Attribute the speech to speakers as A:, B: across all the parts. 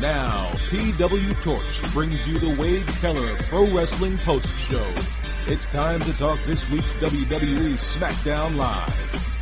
A: Now, PW Torch brings you the Wade Keller Pro Wrestling Post Show. It's time to talk this week's WWE SmackDown Live.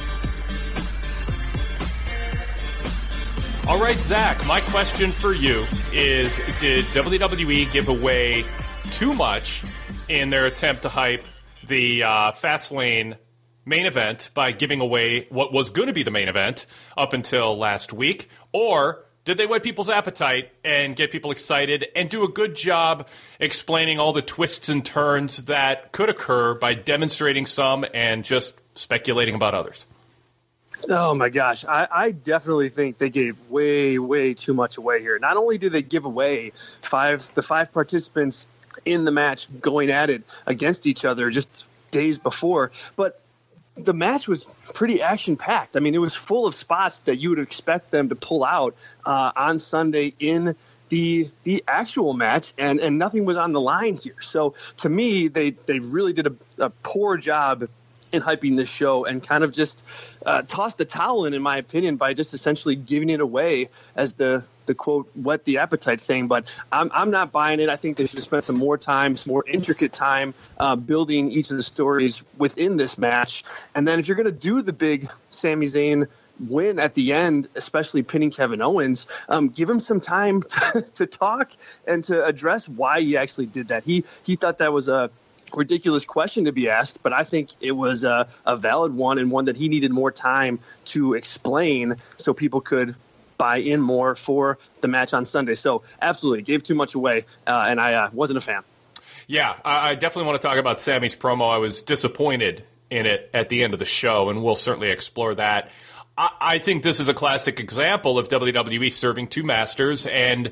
B: All right, Zach, my question for you is, did WWE give away too much in their attempt to hype the Fastlane main event by giving away what was going to be the main event up until last week? Or did they whet people's appetite and get people excited and do a good job explaining all the twists and turns that could occur by demonstrating some and just speculating about others?
C: Oh, my gosh. I definitely think they gave way too much away here. Not only did they give away the five participants in the match going at it against each other just days before, but the match was pretty action-packed. I mean, it was full of spots that you would expect them to pull out on Sunday in the actual match, and nothing was on the line here. So, to me, they really did a poor job in hyping this show and kind of just tossed the towel in my opinion, by just essentially giving it away as the quote, whet the appetite thing. But I'm not buying it. I think they should have spent some more more intricate time building each of the stories within this match. And then if you're going to do the big Sami Zayn win at the end, especially pinning Kevin Owens, give him some time to talk and to address why he actually did that. He thought that was a ridiculous question to be asked, but I think it was a valid one, and one that he needed more time to explain so people could buy in more for the match on Sunday. So absolutely gave too much away, and I wasn't a fan. Yeah,
B: I definitely want to talk about Sami's promo. I was disappointed in it at the end of the show, and we'll certainly explore that. I think this is a classic example of WWE serving two masters, and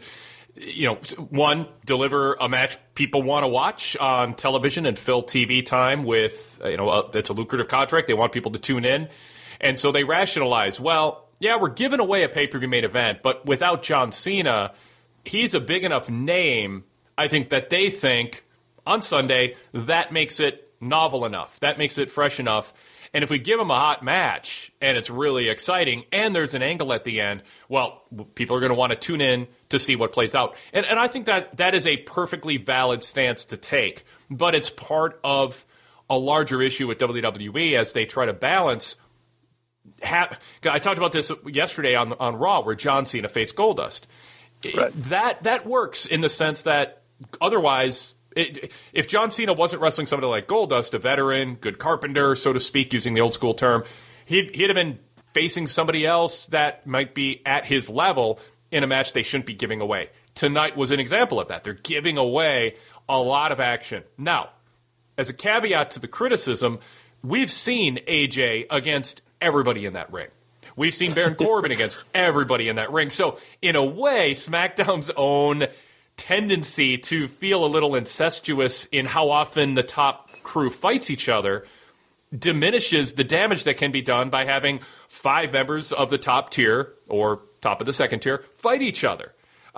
B: one, deliver a match people want to watch on television and fill TV time with, it's a lucrative contract. They want people to tune in. And so they rationalize, well, yeah, we're giving away a pay-per-view main event, but without John Cena, he's a big enough name, I think, that they think on Sunday that makes it novel enough. That makes it fresh enough. And if we give him a hot match and it's really exciting and there's an angle at the end, well, people are going to want to tune in to see what plays out. And I think that is a perfectly valid stance to take. But it's part of a larger issue with WWE as they try to balance. I talked about this yesterday on Raw where John Cena faced Goldust. Right. That works in the sense that otherwise, if John Cena wasn't wrestling somebody like Goldust, a veteran, good carpenter, so to speak, using the old school term, he'd have been facing somebody else that might be at his level in a match they shouldn't be giving away. Tonight was an example of that. They're giving away a lot of action. Now, as a caveat to the criticism, we've seen AJ against everybody in that ring. We've seen Baron Corbin against everybody in that ring. So, in a way, SmackDown's own tendency to feel a little incestuous in how often the top crew fights each other diminishes the damage that can be done by having five members of the top tier or top of the second tier fight each other.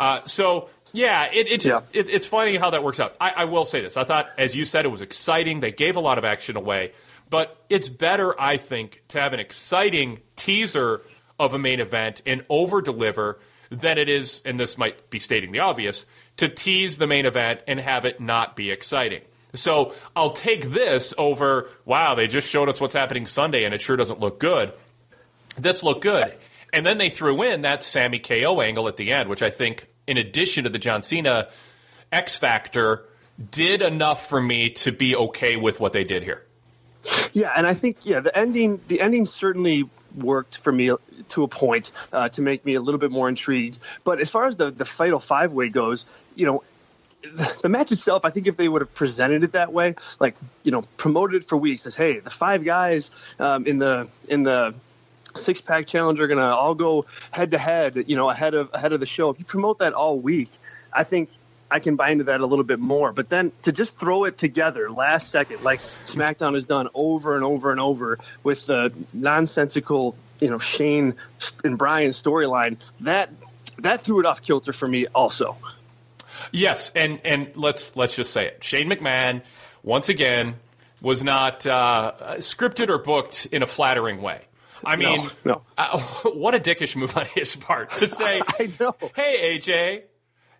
B: It's funny how that works out. I will say this. I thought, as you said, it was exciting. They gave a lot of action away. But it's better, I think, to have an exciting teaser of a main event and over-deliver than it is, and this might be stating the obvious, to tease the main event and have it not be exciting. So I'll take this over, wow, they just showed us what's happening Sunday and it sure doesn't look good. This looked good. And then they threw in that Sami KO angle at the end, which I think, in addition to the John Cena X Factor, did enough for me to be okay with what they did here.
C: Yeah, and I think the ending certainly worked for me to a point to make me a little bit more intrigued. But as far as the Fatal 5-Way goes, the match itself, I think if they would have presented it that way, promoted it for weeks as, hey, the five guys in the six-pack challenge are going to all go head-to-head, ahead of the show. If you promote that all week, I think I can buy into that a little bit more. But then to just throw it together last second, like SmackDown has done over and over and over with the nonsensical, Shane and Bryan storyline, that threw it off kilter for me also.
B: Yes, and let's just say it. Shane McMahon, once again, was not scripted or booked in a flattering way. I mean,
C: no.
B: What a dickish move on his part to say,
C: I know.
B: Hey, AJ,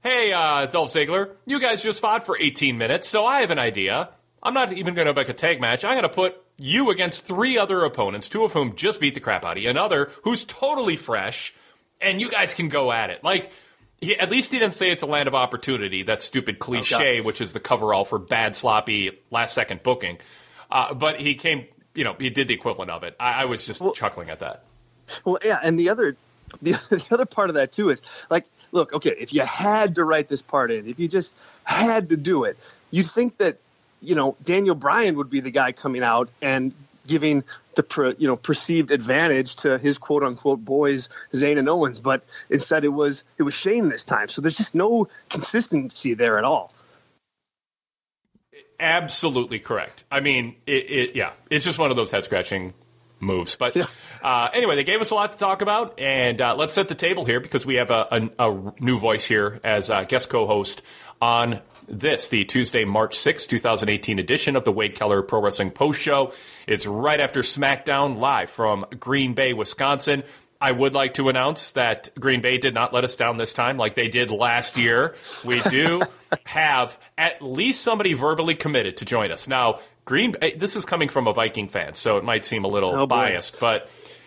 B: hey, Dolph Ziggler, you guys just fought for 18 minutes, so I have an idea. I'm not even going to make a tag match. I'm going to put you against 3 other opponents, 2 of whom just beat the crap out of you, another who's totally fresh, and you guys can go at it. Like, at least he didn't say it's a land of opportunity, that stupid cliche, which is the coverall for bad, sloppy, last-second booking. But he came, he did the equivalent of it. I was just chuckling at that.
C: Well, yeah, and the other part of that, too, is, like, look, okay, if you had to write this part in, if you just had to do it, you'd think that, Daniel Bryan would be the guy coming out and giving the perceived advantage to his quote unquote boys, Zayn and Owens, but instead it was Shane this time. So there's just no consistency there at all.
B: Absolutely correct. I mean, it's just one of those head scratching moves. But anyway, they gave us a lot to talk about, and let's set the table here because we have a new voice here as guest co-host on the Tuesday, March 6, 2018 edition of the Wade Keller Pro Wrestling Post Show. It's right after SmackDown, live from Green Bay, Wisconsin. I would like to announce that Green Bay did not let us down this time like they did last year. We do have at least somebody verbally committed to join us. Now, Green Bay, this is coming from a Viking fan, so it might seem a little biased, but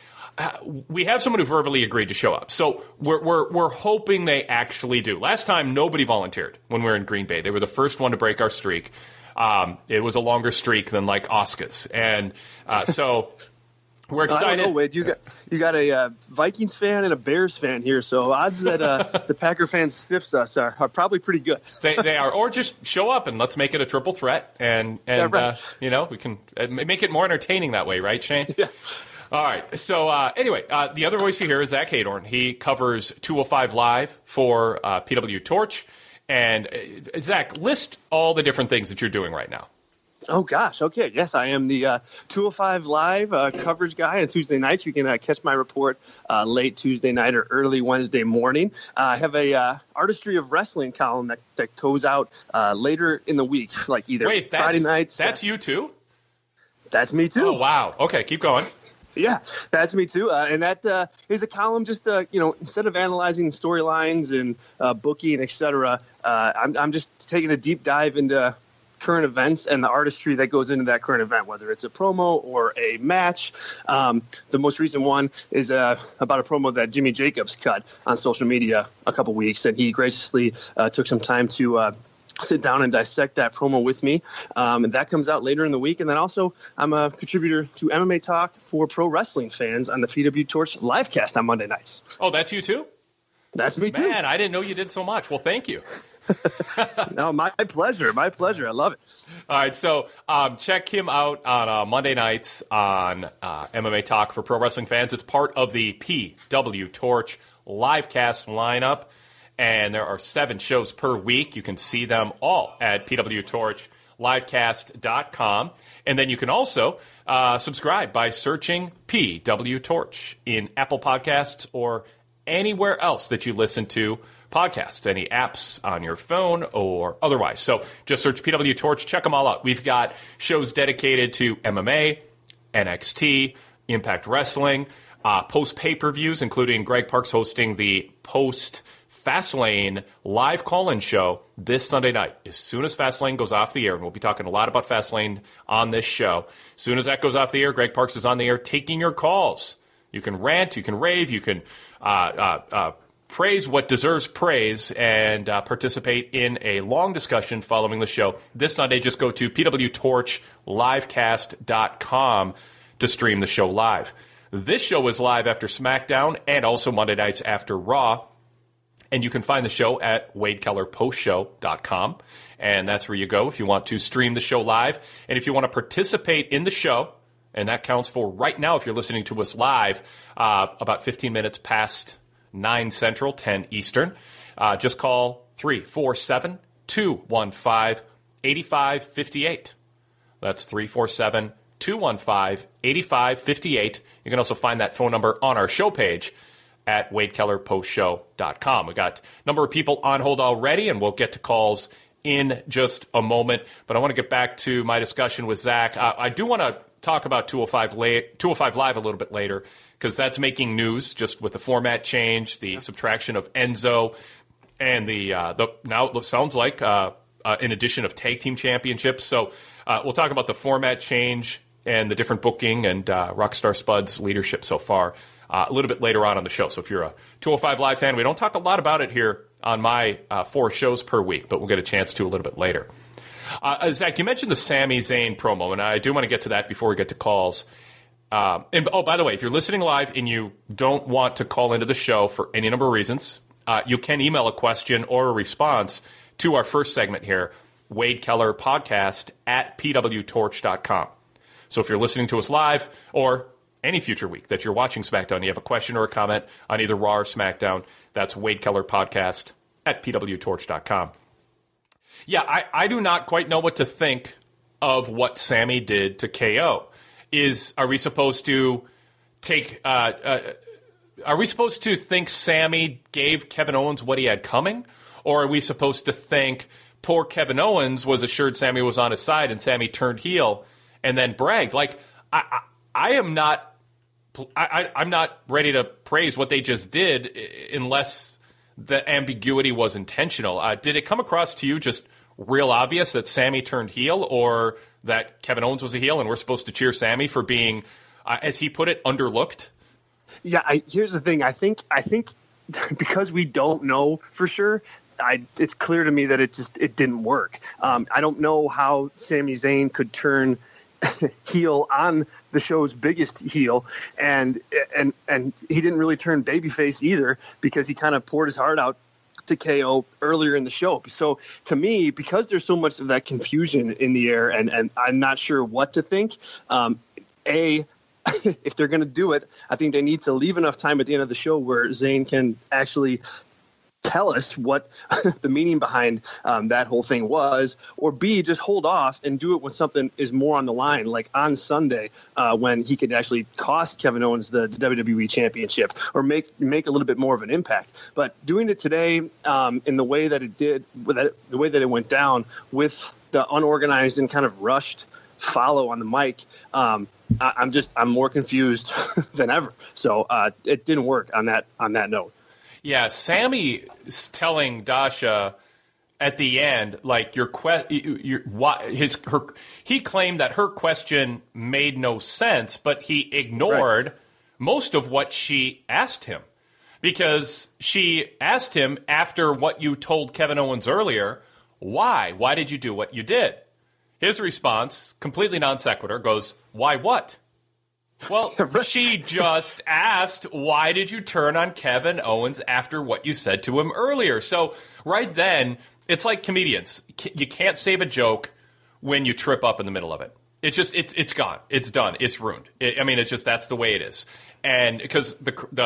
B: we have someone who verbally agreed to show up. So we're hoping they actually do. Last time, nobody volunteered when we were in Green Bay. They were the first one to break our streak. It was a longer streak than like Oscars. And so we're excited.
C: I don't know, Wade. You got a Vikings fan and a Bears fan here, so odds that the Packer fan stiffs us are probably pretty good.
B: They are. Or just show up and let's make it a triple threat. And right. We can make it more entertaining that way, right, Shane?
C: Yeah.
B: All right. So anyway, the other voice you hear is Zach Haydorn. He covers 205 Live for PW Torch. And Zach, list all the different things that you're doing right now.
C: Oh, gosh. Okay. Yes, I am the 205 Live coverage guy on Tuesday nights. You can catch my report late Tuesday night or early Wednesday morning. I have a Artistry of Wrestling column that goes out later in the week, like either Friday nights.
B: That's you too?
C: That's me too.
B: Oh, wow. Okay, keep going.
C: Yeah, that's me too. And that is a column just, instead of analyzing storylines and booking, et cetera, I'm just taking a deep dive into current events and the artistry that goes into that current event, whether it's a promo or a match. The most recent one is about a promo that Jimmy Jacobs cut on social media a couple weeks, and he graciously took some time to sit down and dissect that promo with me. And that comes out later in the week. And then also I'm a contributor to MMA Talk for pro wrestling fans on the PW Torch livecast on Monday nights.
B: Oh, that's you too?
C: That's me too.
B: Man, I didn't know you did so much. Well, thank you.
C: No, my pleasure. My pleasure. I love it.
B: All right. So check him out on Monday nights on MMA Talk for pro wrestling fans. It's part of the PW Torch livecast lineup. And there are 7 shows per week. You can see them all at pwtorchlivecast.com. And then you can also subscribe by searching PW Torch in Apple Podcasts or anywhere else that you listen to podcasts, any apps on your phone or otherwise. So just search PW Torch. Check them all out. We've got shows dedicated to MMA, NXT, Impact Wrestling, post pay-per-views, including Greg Parks hosting the post Fastlane live call-in show this Sunday night. As soon as Fastlane goes off the air, and we'll be talking a lot about Fastlane on this show, as soon as that goes off the air, Greg Parks is on the air taking your calls. You can rant, you can rave, you can praise what deserves praise, and participate in a long discussion following the show. This Sunday, just go to pwtorchlivecast.com to stream the show live. This show is live after SmackDown and also Monday nights after Raw. And you can find the show at wadekellerpostshow.com. And that's where you go if you want to stream the show live. And if you want to participate in the show, and that counts for right now if you're listening to us live, about 15 minutes past 9 Central, 10 Eastern, just call 347-215-8558. That's 347-215-8558. You can also find that phone number on our show page at wadekellerpostshow.com. We got a number of people on hold already, and we'll get to calls in just a moment. But I want to get back to my discussion with Zach. I do want to talk about 205 Live a little bit later, because that's making news just with the format change, the subtraction of Enzo, and the now it sounds like an addition of tag team championships. So we'll talk about the format change and the different booking and Rockstar Spud's leadership so far a little bit later on the show. So if you're a 205 Live fan, we don't talk a lot about it here on my 4 shows per week, but we'll get a chance to a little bit later. Zach, you mentioned the Sami Zayn promo, and I do want to get to that before we get to calls. And by the way, if you're listening live and you don't want to call into the show for any number of reasons, you can email a question or a response to our first segment here, Wade Keller Podcast at pwtorch.com. So if you're listening to us live or any future week that you're watching SmackDown, you have a question or a comment on either Raw or SmackDown, that's Wade Keller Podcast at pwtorch.com. Yeah, I do not quite know what to think of what Sami did to KO. Are we supposed to think Sami gave Kevin Owens what he had coming? Or are we supposed to think poor Kevin Owens was assured Sami was on his side and Sami turned heel and then bragged? Like, I'm not ready to praise what they just did unless the ambiguity was intentional. Did it come across to you just real obvious that Sami turned heel, or that Kevin Owens was a heel and we're supposed to cheer Sami for being, as he put it, underlooked?
C: Yeah, here's the thing. I think because we don't know for sure, it's clear to me that it didn't work. I don't know how Sami Zayn could turn heel on the show's biggest heel, and he didn't really turn babyface either, because he kind of poured his heart out to KO earlier in the show. So to me, because there's so much of that confusion in the air, and I'm not sure what to think, if they're going to do it, I think they need to leave enough time at the end of the show where Zayn can actually tell us what the meaning behind that whole thing was, or B, just hold off and do it when something is more on the line, like on Sunday when he could actually cost Kevin Owens the WWE Championship, or make a little bit more of an impact. But doing it today in the way that it did, the way that it went down, with the unorganized and kind of rushed follow on the mic, I'm more confused than ever. So it didn't work on that note.
B: Yeah, Sami telling Dasha at the end, like, he claimed that her question made no sense, but he ignored most of what she asked him, because she asked him, after what you told Kevin Owens earlier, why did you do what you did? His response, completely non sequitur, goes, why what? Well, she just asked, why did you turn on Kevin Owens after what you said to him earlier? So right then, it's like comedians. You can't save a joke when you trip up in the middle of it. It's just, it's gone. It's done. It's ruined. It's just, that's the way it is. And because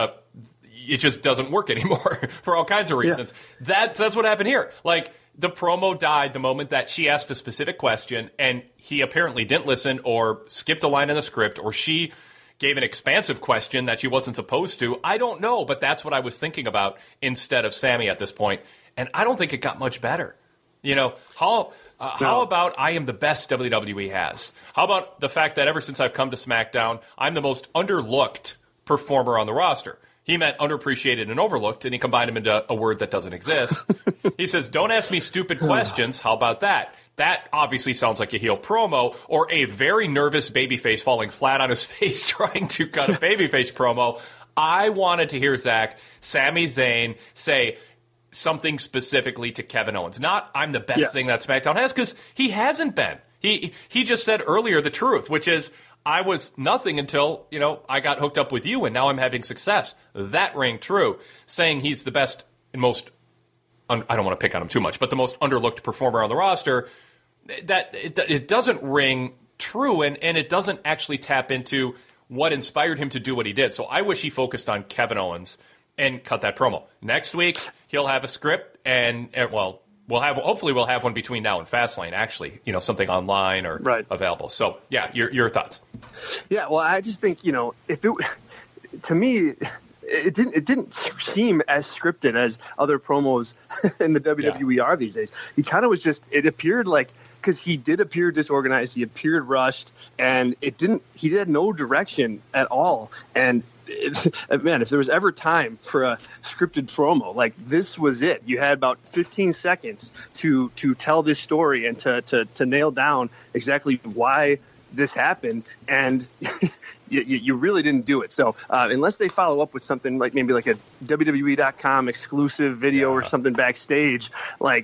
B: it just doesn't work anymore for all kinds of reasons. Yeah. That's what happened here. Like, the promo died the moment that she asked a specific question, and he apparently didn't listen, or skipped a line in the script, or she gave an expansive question that she wasn't supposed to. I don't know, but that's what I was thinking about instead of Sami at this point, and I don't think it got much better. How about I am the best WWE has? How about the fact that ever since I've come to SmackDown, I'm the most underlooked performer on the roster? He meant underappreciated and overlooked, and he combined them into a word that doesn't exist. He says, don't ask me stupid questions. How about that? That obviously sounds like a heel promo, or a very nervous babyface falling flat on his face trying to cut a babyface promo. I wanted to hear, Zach, Sami Zayn say something specifically to Kevin Owens. Not, I'm the best thing that SmackDown has, because he hasn't been. He just said earlier the truth, which is, I was nothing until, I got hooked up with you, and now I'm having success. That rang true. Saying he's the best and most, I don't want to pick on him too much, but the most underlooked performer on the roster, that it doesn't ring true, and it doesn't actually tap into what inspired him to do what he did. So I wish he focused on Kevin Owens and cut that promo. Next week, he'll have a script, and hopefully we'll have one between now and Fastlane, actually, something online or available. So, yeah, your thoughts.
C: Yeah, well, I just think, to me, it didn't seem as scripted as other promos in the WWE are these days. He kind of was it appeared like, because he did appear disorganized, he appeared rushed, and he had no direction at all. And man, if there was ever time for a scripted promo, like this was it. You had about 15 seconds to tell this story and to nail down exactly why this happened, and you really didn't do it. So unless they follow up with something like maybe like a WWE.com exclusive video or something backstage, like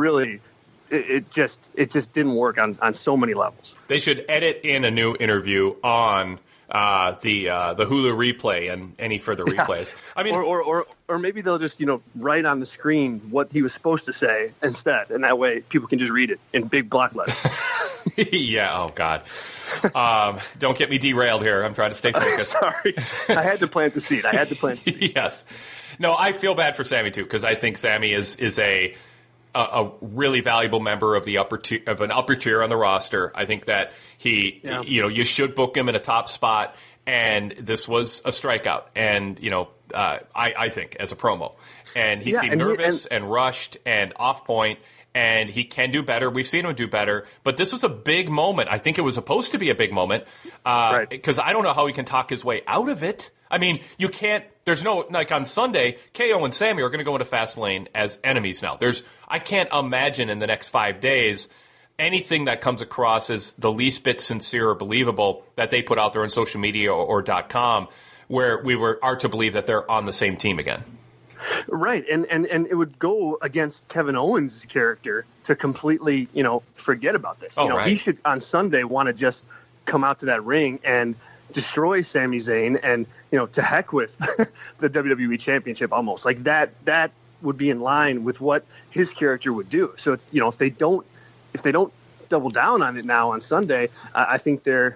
C: it just didn't work on so many levels.
B: They should edit in a new interview on the Hulu replay and any further replays. I mean,
C: or maybe they'll just write on the screen what he was supposed to say instead, and that way people can just read it in big block letters.
B: Yeah. Oh God. Don't get me derailed here. I'm trying to stay focused.
C: Sorry, I had to plant the seed.
B: Yes. No, I feel bad for Sami too, because I think Sami is a really valuable member of an upper tier on the roster. I think that you should book him in a top spot, and this was a strikeout. And I think as a promo, and he seemed nervous and rushed and off point. And he can do better. We've seen him do better. But this was a big moment. I think it was supposed to be a big moment. Because I don't know how he can talk his way out of it. I mean, you can't – there's no – like on Sunday, KO and Sami are going to go into Fastlane as enemies now. I can't imagine in the next 5 days anything that comes across as the least bit sincere or believable that they put out there on social media or .com where we are to believe that they're on the same team again.
C: Right, and it would go against Kevin Owens' character to completely, forget about this. He should on Sunday want to just come out to that ring and destroy Sami Zayn, and to heck with the WWE Championship almost. Like that would be in line with what his character would do. So it's, if they don't double down on it now on Sunday, I think they're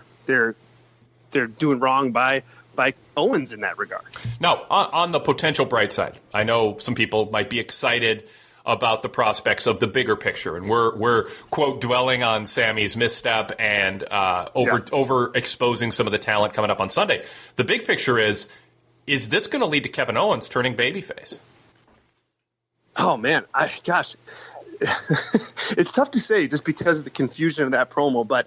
C: doing wrong by Owens in that regard.
B: Now, on the potential bright side, I know some people might be excited about the prospects of the bigger picture, and we're quote dwelling on Sami's misstep and overexposing some of the talent coming up on Sunday. The big picture is this going to lead to Kevin Owens turning babyface?
C: Oh man, it's tough to say just because of the confusion of that promo, but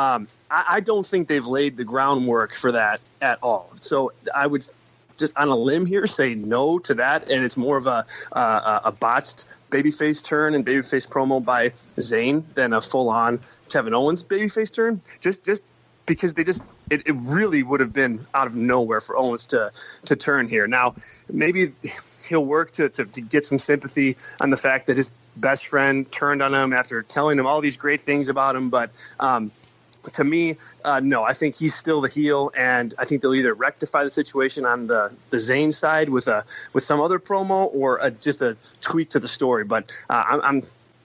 C: I don't think they've laid the groundwork for that at all. So I would just on a limb here say no to that, and it's more of a botched babyface turn and babyface promo by Zayn than a full-on Kevin Owens babyface turn. Just because it really would have been out of nowhere for Owens to turn here. Now maybe he'll work to get some sympathy on the fact that his best friend turned on him after telling him all these great things about him. But to me, no, I think he's still the heel, and I think they'll either rectify the situation on the Zayn side with some other promo or just a tweak to the story. But I'm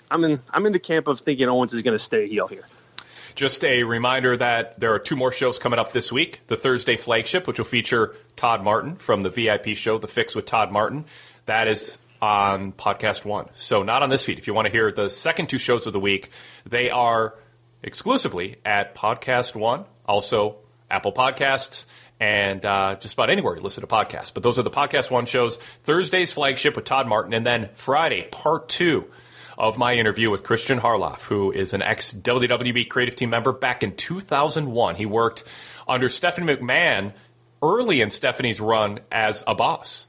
C: in the camp of thinking Owens is going to stay heel here.
B: Just a reminder that there are 2 more shows coming up this week. The Thursday flagship, which will feature Todd Martin from the VIP show, The Fix with Todd Martin. That is on Podcast One. So not on this feed. If you want to hear the second 2 shows of the week, they are exclusively at Podcast One, also Apple Podcasts, and just about anywhere you listen to podcasts. But those are the Podcast One shows. Thursday's flagship with Todd Martin, and then Friday, part 2 of my interview with Christian Harloff, who is an ex-WWE creative team member back in 2001. He worked under Stephanie McMahon early in Stephanie's run as a boss.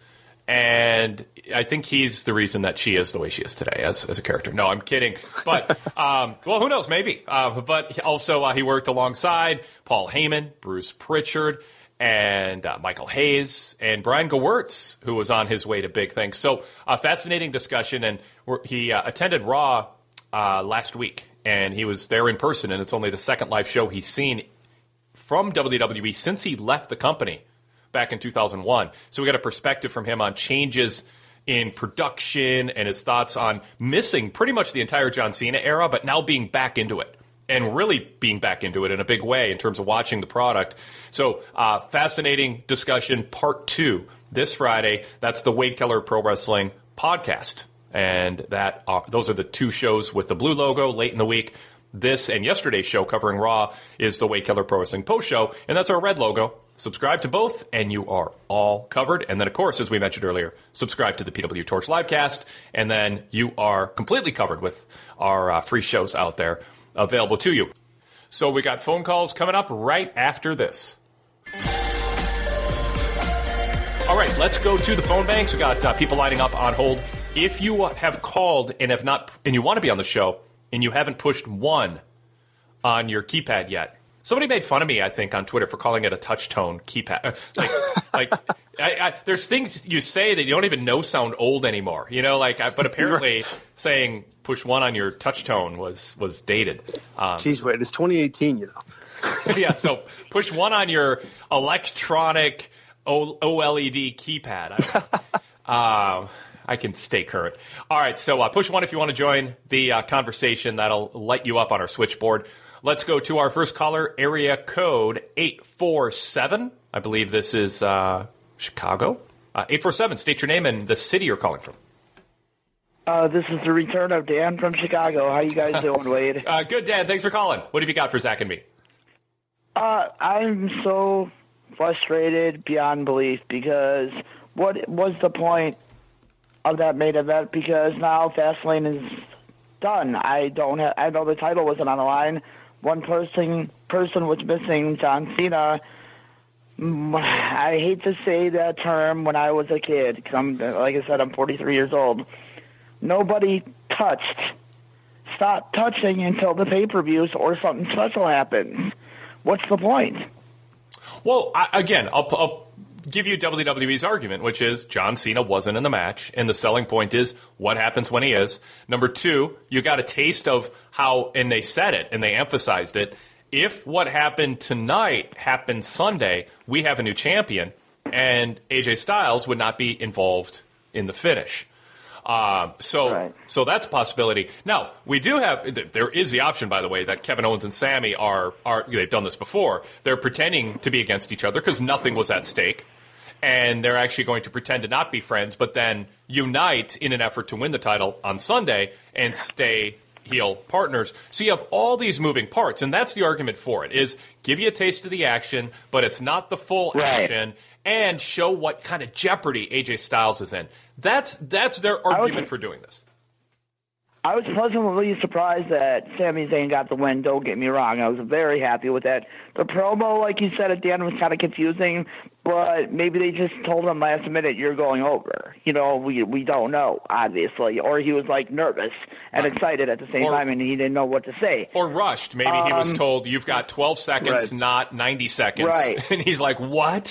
B: And I think he's the reason that she is the way she is today as a character. No, I'm kidding. But, well, who knows? Maybe. But also he worked alongside Paul Heyman, Bruce Pritchard, and Michael Hayes, and Brian Gewirtz, who was on his way to big things. So a fascinating discussion. And he attended Raw last week, and he was there in person. And it's only the second live show he's seen from WWE since he left the company back in 2001. So we got a perspective from him on changes in production and his thoughts on missing pretty much the entire John Cena era, but now being back into it and really being back into it in a big way in terms of watching the product. So fascinating discussion, part 2 this Friday. That's the Wade Keller Pro Wrestling podcast. And those are the 2 shows with the blue logo late in the week. This and yesterday's show covering Raw is the Wade Keller Pro Wrestling post show, and that's our red logo. Subscribe to both, and you are all covered. And then, of course, as we mentioned earlier, subscribe to the PW Torch Livecast, and then you are completely covered with our free shows out there available to you. So we got phone calls coming up right after this. right, let's go to the phone banks. We got people lining up on hold. If you have called and have not, and you want to be on the show, and you haven't pushed 1 on your keypad yet, somebody made fun of me, I think, on Twitter for calling it a touch tone keypad. There's things you say that you don't even know sound old anymore. But apparently saying push 1 on your touch tone was dated.
C: Jeez, wait, it's 2018,
B: Yeah, so push 1 on your electronic OLED keypad. I can stay current. All right, so push 1 if you want to join the conversation. That'll light you up on our switchboard. Let's go to our first caller, area code 847. I believe this is Chicago. 847, state your name and the city you're calling from.
D: This is the return of Dan from Chicago. How you guys doing, Wade?
B: Good, Dan. Thanks for calling. What have you got for Zach and me?
D: I'm so frustrated beyond belief because what was the point of that main event? Because now Fastlane is done. I know the title wasn't on the line. One person was missing, John Cena. I hate to say that term when I was a kid, because like I said, I'm 43 years old. Nobody stopped touching until the pay-per-views or something special happens. What's the point?
B: Well, I'll give you WWE's argument, which is John Cena wasn't in the match, and the selling point is what happens when he is. Number 2, you got a taste of how, and they said it, and they emphasized it, if what happened tonight happened Sunday, we have a new champion, and AJ Styles would not be involved in the finish. So that's a possibility. Now, we do have, there is the option, by the way, that Kevin Owens and Sammy are they've done this before. They're pretending to be against each other because nothing was at stake. And they're actually going to pretend to not be friends, but then unite in an effort to win the title on Sunday and stay heel partners. So you have all these moving parts, and that's the argument for it, is give you a taste of the action, but it's not the full action, and show what kind of jeopardy AJ Styles is in. That's their argument for doing this.
D: I was pleasantly surprised that Sami Zayn got the win. Don't get me wrong. I was very happy with that. The promo, like you said, at the end was kind of confusing, but maybe they just told him last minute, you're going over. We don't know, obviously. Or he was, nervous and excited at the same time, and he didn't know what to say.
B: Or rushed. Maybe he was told, you've got 12 seconds, not 90 seconds.
D: Right.
B: And he's like, what?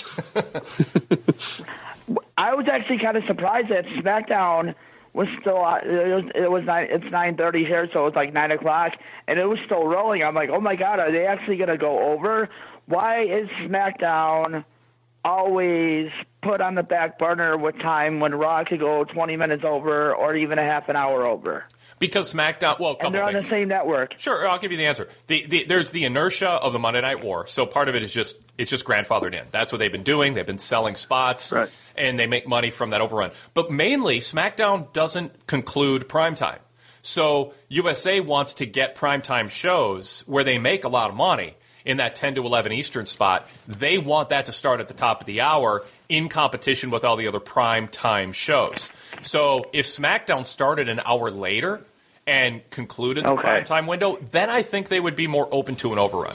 D: I was actually kind of surprised that SmackDown was still it's 9:30 here, so it's 9 o'clock, and it was still rolling. I'm like, oh my God, are they actually going to go over? Why is SmackDown always put on the back burner with time when Raw could go 20 minutes over or even a half an hour over?
B: Because SmackDown,
D: and they're on the same network.
B: Sure, I'll give you the answer. There's the inertia of the Monday Night War, so part of it is it's just grandfathered in. That's what they've been doing. They've been selling spots, and they make money from that overrun. But mainly, SmackDown doesn't conclude primetime. So USA wants to get primetime shows where they make a lot of money in that 10 to 11 Eastern spot. They want that to start at the top of the hour in competition with all the other primetime shows. So if SmackDown started an hour later and concluded the primetime window, then I think they would be more open to an overrun.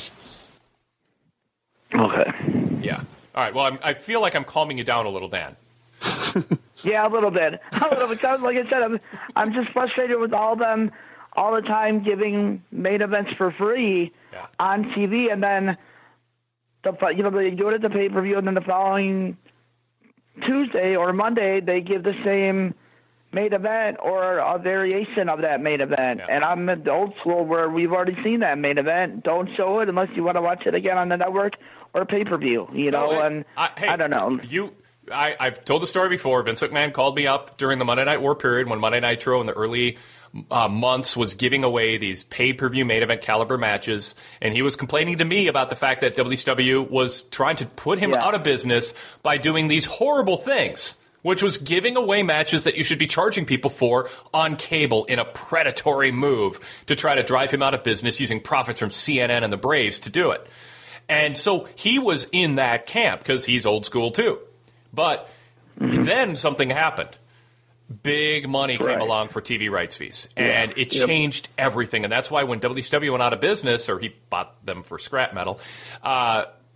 D: Okay.
B: Yeah. All right. Well, I feel like I'm calming you down a little, Dan.
D: Yeah, a little bit. Like I said, I'm just frustrated with all them all the time giving main events for free on TV, and then they do it at the pay-per-view, and then the following Tuesday or Monday they give the same main event or a variation of that main event. Yeah. And I'm in the old school where we've already seen that main event. Don't show it unless you want to watch it again on the network or pay-per-view, I don't know.
B: I've told the story before. Vince McMahon called me up during the Monday Night War period when Monday Nitro in the early months was giving away these pay-per-view main event caliber matches, and he was complaining to me about the fact that WCW was trying to put him out of business by doing these horrible things, which was giving away matches that you should be charging people for on cable in a predatory move to try to drive him out of business using profits from CNN and the Braves to do it. And so he was in that camp because he's old school too. But then something happened. Big money came along for TV rights fees, and it changed everything. And that's why when WCW went out of business, or he bought them for scrap metal,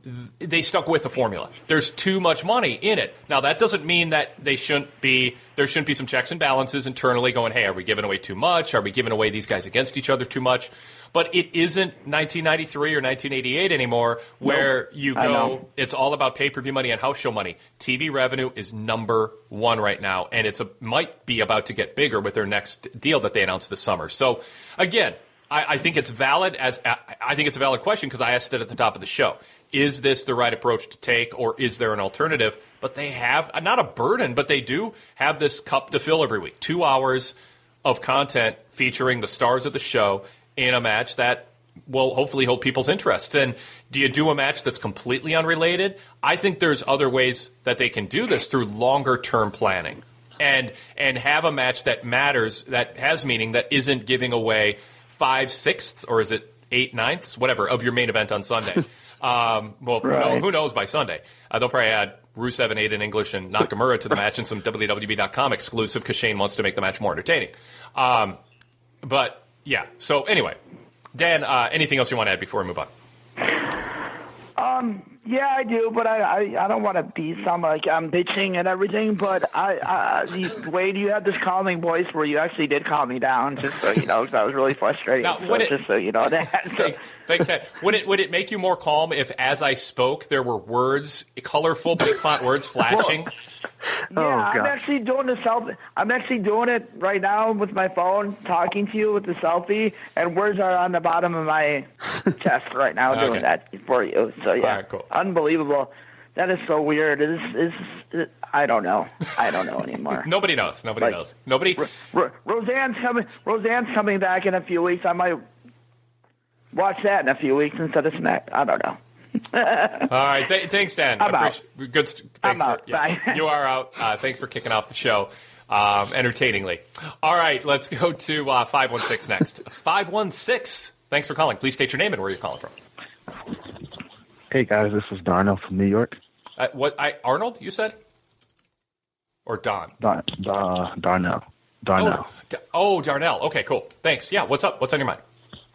B: they stuck with the formula. There's too much money in it. Now, that doesn't mean that there shouldn't be some checks and balances internally going, hey, are we giving away too much? Are we giving away these guys against each other too much? But it isn't 1993 or 1988 anymore where you go, it's all about pay-per-view money and house show money. TV revenue is number one right now, and might be about to get bigger with their next deal that they announced this summer. So, again, I think it's valid. I think it's a valid question because I asked it at the top of the show. Is this the right approach to take, or is there an alternative? But they have, not a burden, but they do have this cup to fill every week. 2 hours of content featuring the stars of the show in a match that will hopefully hold people's interest. And do you do a match that's completely unrelated? I think there's other ways that they can do this through longer-term planning and have a match that matters, that has meaning, that isn't giving away 5/6 or is it 8/9, whatever, of your main event on Sunday. Who knows by Sunday? They'll probably add Rusev and Aiden English and Nakamura to the match and some WWE.com exclusive because Shane wants to make the match more entertaining. But, yeah. So, anyway, Dan, anything else you want to add before we move on?
D: Yeah, I do, but I don't want to be sound like I'm bitching and everything, but Wade, you had this calming voice where you actually did calm me down, just so you know, because I was really frustrated.
B: Now,
D: just so you know that.
B: Thanks, Ted. Would it make you more calm if, as I spoke, there were words, colorful, big font words flashing?
D: Yeah, I'm actually doing the selfie. I'm actually doing it right now with my phone, talking to you with the selfie, and words are on the bottom of my chest right now doing that for you. So, yeah,
B: right, cool.
D: Unbelievable. That is so weird. I don't know. I don't know anymore.
B: Nobody knows. Nobody knows. Nobody.
D: Roseanne's coming back in a few weeks. I might watch that in a few weeks instead of Smack. I don't know.
B: All right. Thanks, Dan.
D: I'm out.
B: Good. Thanks
D: I'm out.
B: Yeah,
D: Bye.
B: You are out. Thanks for kicking off the show entertainingly. All right. Let's go to 516 next. 516. Thanks for calling. Please state your name and where you're calling from.
E: Hey, guys. This is Darnell from New York.
B: Arnold, you said? Or Don?
E: Darnell.
B: Oh, Darnell. Okay, cool. Thanks. Yeah, what's up? What's on your mind?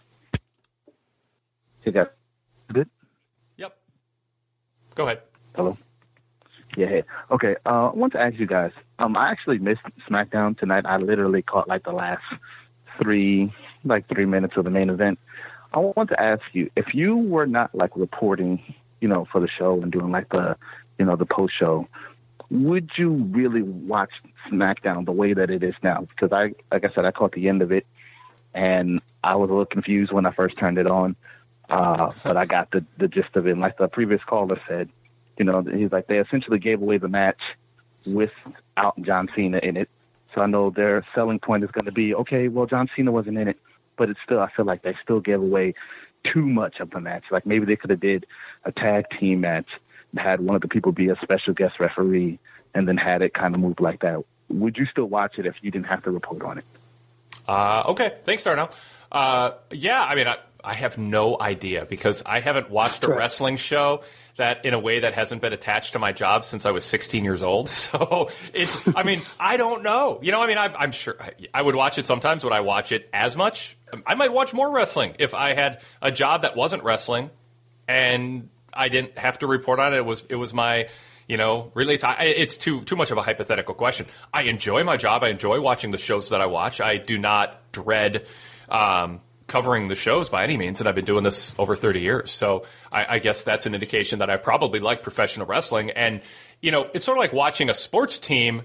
E: Hey, guys. Good?
B: Yep. Go ahead.
E: Hello? Yeah, hey. Okay, I want to ask you guys. I actually missed SmackDown tonight. I literally caught, the last 3 minutes of the main event. I want to ask you, if you were not, reporting, for the show and doing, the post-show, would you really watch SmackDown the way that it is now? Because, like I said, I caught the end of it, and I was a little confused when I first turned it on. But I got the gist of it. And like the previous caller said, he's like, they essentially gave away the match without John Cena in it. So I know their selling point is going to be, okay, well, John Cena wasn't in it, but it's still, I feel like they still gave away too much of the match. Like maybe they could have did a tag team match, had one of the people be a special guest referee, and then had it kind of move like that. Would you still watch it if you didn't have to report on it?
B: Okay. Thanks, Darnell. Yeah, I mean, I have no idea because I haven't watched a wrestling show that in a way that hasn't been attached to my job since I was 16 years old. So I don't know. I'm sure I would watch it sometimes. Would I watch it as much? I might watch more wrestling if I had a job that wasn't wrestling and I didn't have to report on it. It was my, release. It's too much of a hypothetical question. I enjoy my job. I enjoy watching the shows that I watch. I do not dread covering the shows by any means, and I've been doing this over 30 years. So I guess that's an indication that I probably like professional wrestling. And, it's sort of like watching a sports team.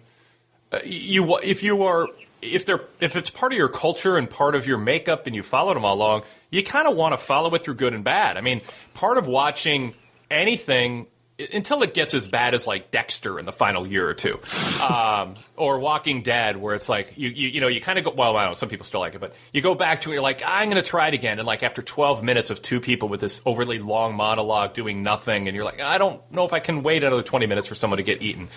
B: If it's part of your culture and part of your makeup and you followed them all along, you kind of want to follow it through good and bad. I mean, part of watching anything until it gets as bad as like Dexter in the final year or two, or Walking Dead, where it's like you kind of go. Well, I don't know, some people still like it, but you go back to it. You're like, I'm going to try it again, and like after 12 minutes of two people with this overly long monologue doing nothing, and you're like, I don't know if I can wait another 20 minutes for someone to get eaten.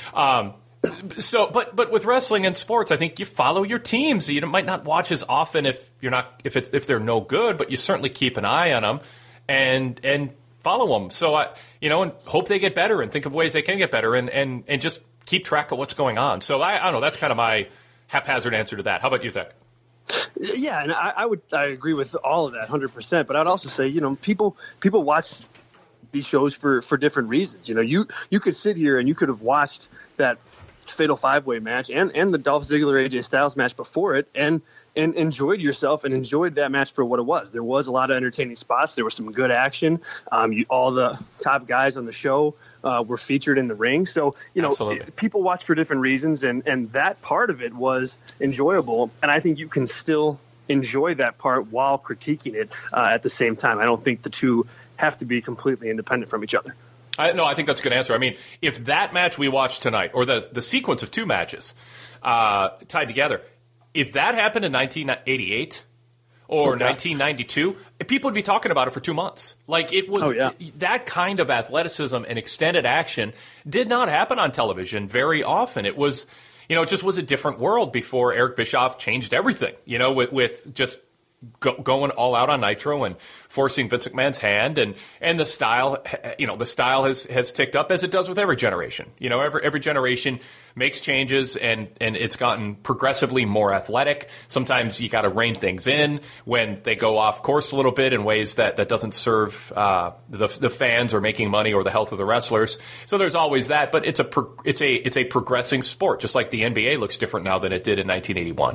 B: But with wrestling and sports, I think you follow your teams. You might not watch as often if they're no good, but you certainly keep an eye on them and follow them. So and hope they get better and think of ways they can get better and just keep track of what's going on. So I don't know. That's kind of my haphazard answer to that. How about you, Zach?
C: Yeah, and I agree with all of that 100%. But I'd also say, people watch these shows for different reasons. You know, you could sit here and you could have watched that Fatal 5-Way match and the Dolph Ziggler AJ Styles match before it and enjoyed yourself and enjoyed that match for what it was. There was a lot of entertaining spots. There was some good action. All the top guys on the show were featured in the ring. So, you know, people watch for different reasons, and that part of it was enjoyable. And I think you can still enjoy that part while critiquing it at the same time. I don't think the two have to be completely independent from each other.
B: I think that's a good answer. I mean, if that match we watched tonight, or the sequence of two matches tied together, if that happened in 1988 or 1992, people would be talking about it for 2 months. Like, it was that kind of athleticism and extended action did not happen on television very often. It was, you know, it just was a different world before Eric Bischoff changed everything, you know, with just going all out on Nitro and forcing Vince McMahon's hand, and the style, you know, the style has ticked up as it does with every generation. You know, every generation makes changes, and it's gotten progressively more athletic. Sometimes you got to rein things in when they go off course a little bit in ways that doesn't serve the fans or making money or the health of the wrestlers. So there's always that, but it's a progressing sport, just like the NBA looks different now than it did in 1981.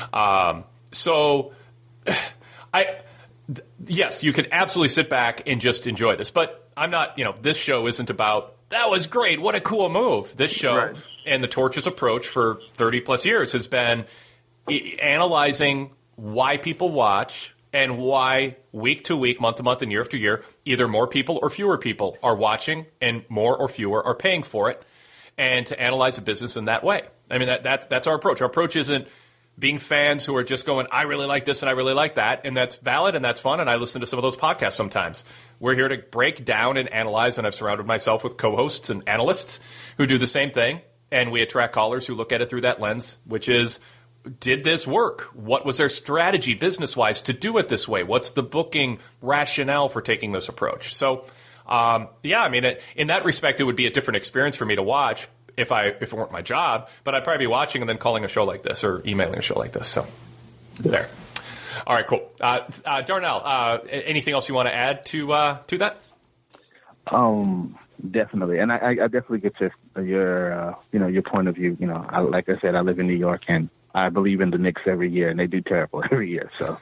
B: Yes, you can absolutely sit back and just enjoy this, but I'm not, you know, this show isn't about, that was great, what a cool move. This show and the Torch's approach for 30 plus years has been analyzing why people watch and why week to week, month to month, and year after year, either more people or fewer people are watching and more or fewer are paying for it, and to analyze a business in that way. I mean, that's our approach. Our approach isn't being fans who are just going, I really like this and I really like that, and that's valid and that's fun, and I listen to some of those podcasts sometimes. We're here to break down and analyze, and I've surrounded myself with co-hosts and analysts who do the same thing, and we attract callers who look at it through that lens, which is, did this work? What was their strategy business-wise to do it this way? What's the booking rationale for taking this approach? So, I mean, in that respect, it would be a different experience for me to watch if it weren't my job, but I'd probably be watching and then calling a show like this or emailing a show like this. So there. All right, cool. Darnell, anything else you want to add to that?
E: Definitely. And I definitely get your point of view. You know, like I said, I live in New York, and I believe in the Knicks every year, and they do terrible every year. So,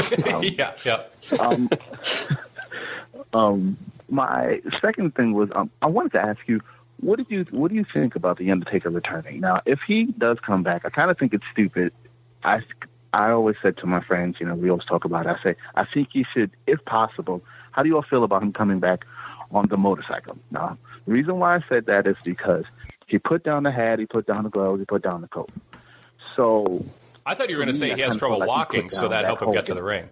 E: my second thing was, I wanted to ask you, what do you think about The Undertaker returning? Now, if he does come back, I kind of think it's stupid. I always said to my friends, you know, we always talk about it, I say, I think he should, if possible, how do you all feel about him coming back on the motorcycle? Now, the reason why I said that is because he put down the hat, he put down the gloves, he put down the coat. So
B: I thought you were going to say he has trouble walking, so that helped him get to the ring.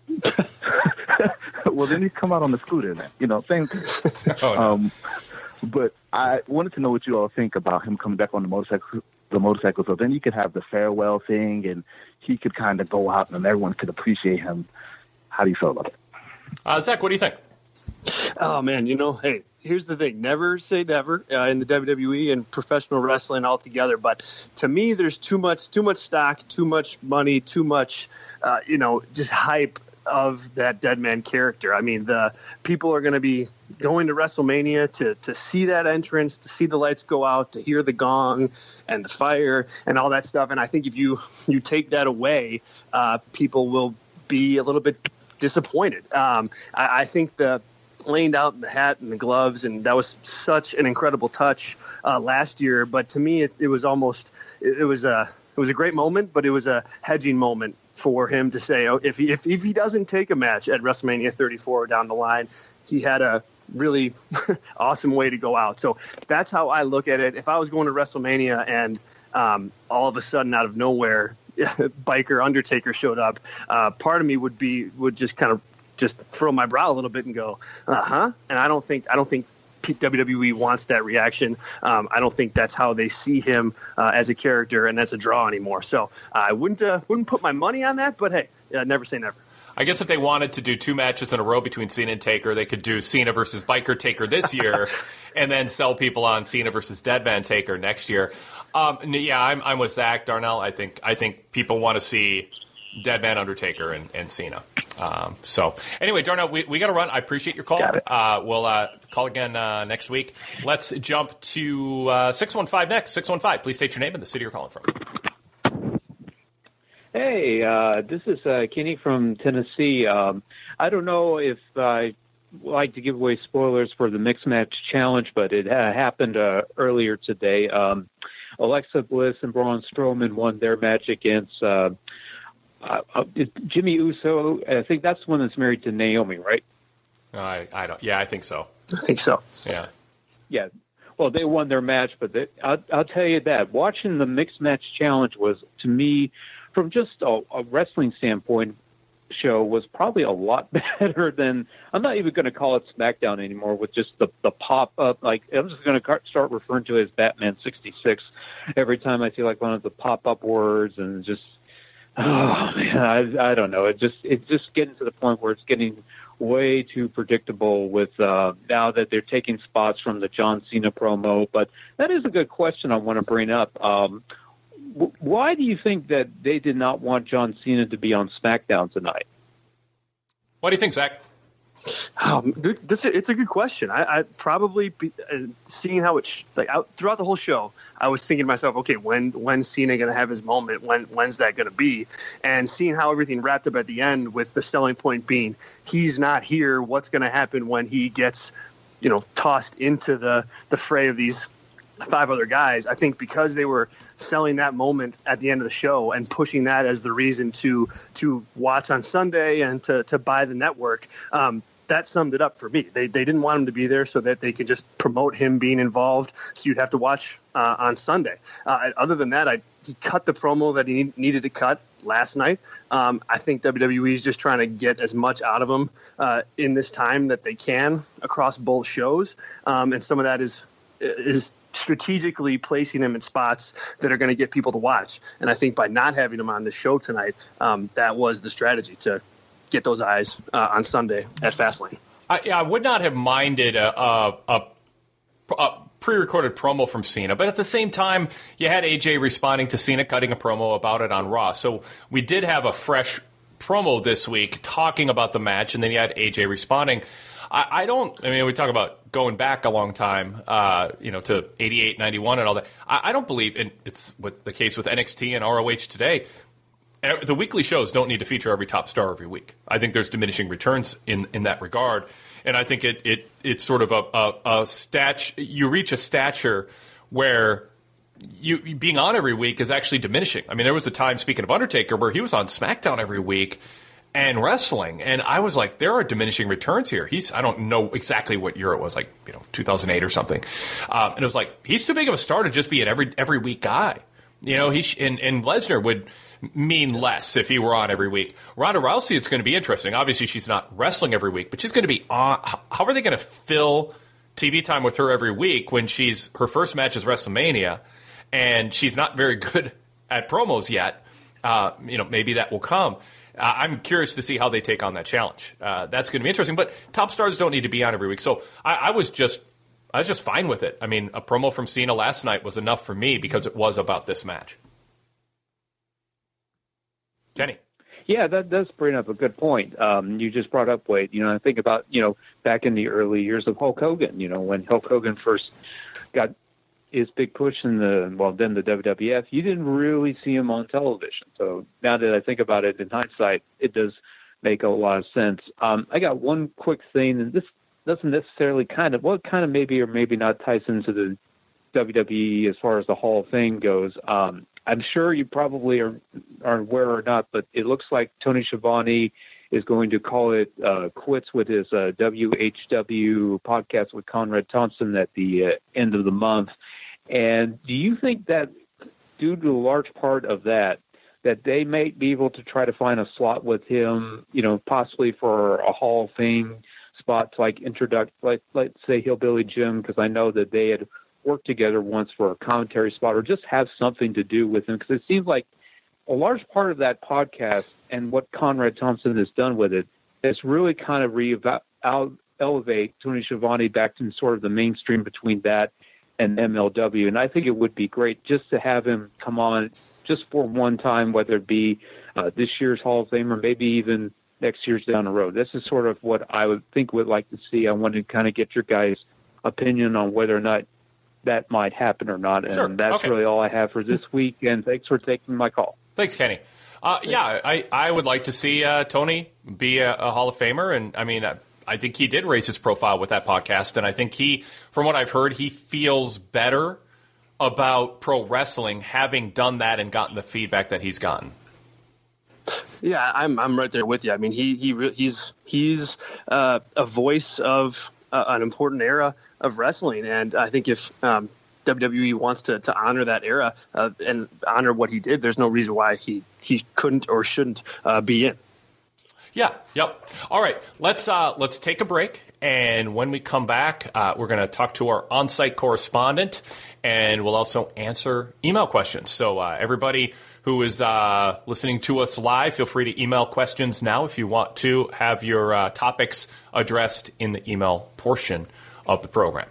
E: Well, then he'd come out on the scooter then, you know, same thing. But I wanted to know what you all think about him coming back on the motorcycle, so then you could have the farewell thing, and he could kind of go out and everyone could appreciate him. How do you feel about it?
B: Zach, what do you think?
C: Oh, man, you know, hey, here's the thing. Never say never in the WWE and professional wrestling altogether. But to me, there's too much stock, too much money, too much, just hype of that dead man character. I mean, the people are going to be going to WrestleMania to see that entrance, to see the lights go out, to hear the gong and the fire and all that stuff. And I think if you take that away, people will be a little bit disappointed. I think the laying out the hat and the gloves, and that was such an incredible touch last year. But to me, it was a great moment, but it was a hedging moment for him to say, oh, if he doesn't take a match at WrestleMania 34 down the line, he had a really awesome way to go out. So that's how I look at it. If I was going to WrestleMania and all of a sudden out of nowhere, Biker Undertaker showed up, part of me would just kind of just furrow my brow a little bit and go, and I don't think WWE wants that reaction. I don't think that's how they see him as a character and as a draw anymore. So I wouldn't put my money on that, but hey, never say never.
B: I guess if they wanted to do 2 matches in a row between Cena and Taker, they could do Cena versus Biker Taker this year and then sell people on Cena versus Deadman Taker next year. I'm with Zach, Darnell. I think people want to see Deadman, Undertaker, and Cena. So anyway, Darnell, we got to run. I appreciate your call. We'll call again next week. Let's jump to 615 next. 615, please state your name and the city you're calling from.
F: Hey, this is Kenny from Tennessee. I don't know if I like to give away spoilers for the Mixed Match Challenge, but it happened earlier today. Alexa Bliss and Braun Strowman won their match against Jimmy Uso. I think that's the one that's married to Naomi, right?
B: I don't. Yeah, I think so.
C: I think so.
B: Yeah.
F: Yeah. Well, they won their match, but I'll tell you that watching the Mixed Match Challenge was, to me, from just a wrestling standpoint, show was probably a lot better than, I'm not even going to call it SmackDown anymore, with just the pop-up. Like, I'm just going to start referring to it as Batman 66 every time I see like one of the pop-up words, and just, oh man, I don't know. It's just getting to the point where it's getting way too predictable with now that they're taking spots from the John Cena promo. But that is a good question I want to bring up. Why do you think that they did not want John Cena to be on SmackDown tonight?
B: What do you think, Zach?
C: It's a good question. I probably seeing how it's throughout the whole show, I was thinking to myself, okay, when's Cena going to have his moment? When's that going to be? And seeing how everything wrapped up at the end, with the selling point being he's not here. What's going to happen when he gets, tossed into the fray of these 5 other guys? I think because they were selling that moment at the end of the show and pushing that as the reason to watch on Sunday and to buy the network, that summed it up for me. They didn't want him to be there so that they could just promote him being involved, so you'd have to watch on Sunday. Other than that, he cut the promo that he needed to cut last night. I think WWE is just trying to get as much out of him in this time that they can across both shows, and some of that is strategically placing him in spots that are going to get people to watch. And I think by not having him on the show tonight, that was the strategy to get those eyes on Sunday at Fastlane.
B: I would not have minded a pre-recorded promo from Cena, but at the same time, you had AJ responding to Cena cutting a promo about it on Raw. So we did have a fresh promo this week talking about the match, and then you had AJ responding. I mean, we talk about going back a long time, to 88, 91 and all that. I don't believe, and it's with the case with NXT and ROH today, the weekly shows don't need to feature every top star every week. I think there's diminishing returns in that regard. And I think it's sort of you reach a stature where you being on every week is actually diminishing. I mean, there was a time, speaking of Undertaker, where he was on SmackDown every week and wrestling, and I was like, there are diminishing returns here. I don't know exactly what year it was, 2008 or something. And it was like, he's too big of a star to just be an every week guy. And Lesnar would mean less if he were on every week. Ronda Rousey, it's going to be interesting. Obviously, she's not wrestling every week, but she's going to be on. How are they going to fill TV time with her every week when her first match is WrestleMania, and she's not very good at promos yet? Maybe that will come. I'm curious to see how they take on that challenge. That's going to be interesting. But top stars don't need to be on every week. So I was just fine with it. I mean, a promo from Cena last night was enough for me because it was about this match. Kenny.
F: Yeah, that does bring up a good point. You just brought up Wade. I think about, back in the early years of Hulk Hogan, when Hulk Hogan first got his big push in the WWF, you didn't really see him on television. So now that I think about it in hindsight, it does make a lot of sense. I got one quick thing, and this doesn't necessarily maybe or maybe not ties into the WWE as far as the Hall of Fame goes. I'm sure you probably are aware or not, but it looks like Tony Schiavone is going to call it quits with his WHW podcast with Conrad Thompson at the end of the month. And do you think that, due to a large part of that they may be able to try to find a slot with him, possibly for a Hall of Fame spot, like let's say Hillbilly Jim, because I know that they had worked together once for a commentary spot, or just have something to do with him, because it seems like a large part of that podcast and what Conrad Thompson has done with it is really kind of elevate Tony Schiavone back to sort of the mainstream between that and MLW. And I think it would be great just to have him come on just for one time, whether it be this year's Hall of Fame or maybe even next year's down the road. This is sort of what I would like to see. I wanted to kind of get your guys' opinion on whether or not that might happen or not.
B: Sure.
F: And that's really all I have for this week. And thanks for taking my call.
B: Thanks, Kenny. I would like to see Tony be a Hall of Famer. And, I mean, I think he did raise his profile with that podcast. And I think from what I've heard, he feels better about pro wrestling having done that and gotten the feedback that he's gotten.
C: Yeah, I'm right there with you. I mean, he's a voice of an important era of wrestling, and I think if WWE wants to honor that era and honor what he did, there's no reason why he couldn't or shouldn't be in.
B: Yeah. Yep. All right. Let's take a break, and when we come back, we're going to talk to our on-site correspondent, and we'll also answer email questions. So everybody who is listening to us live, feel free to email questions now if you want to have your topics addressed in the email portion of the program.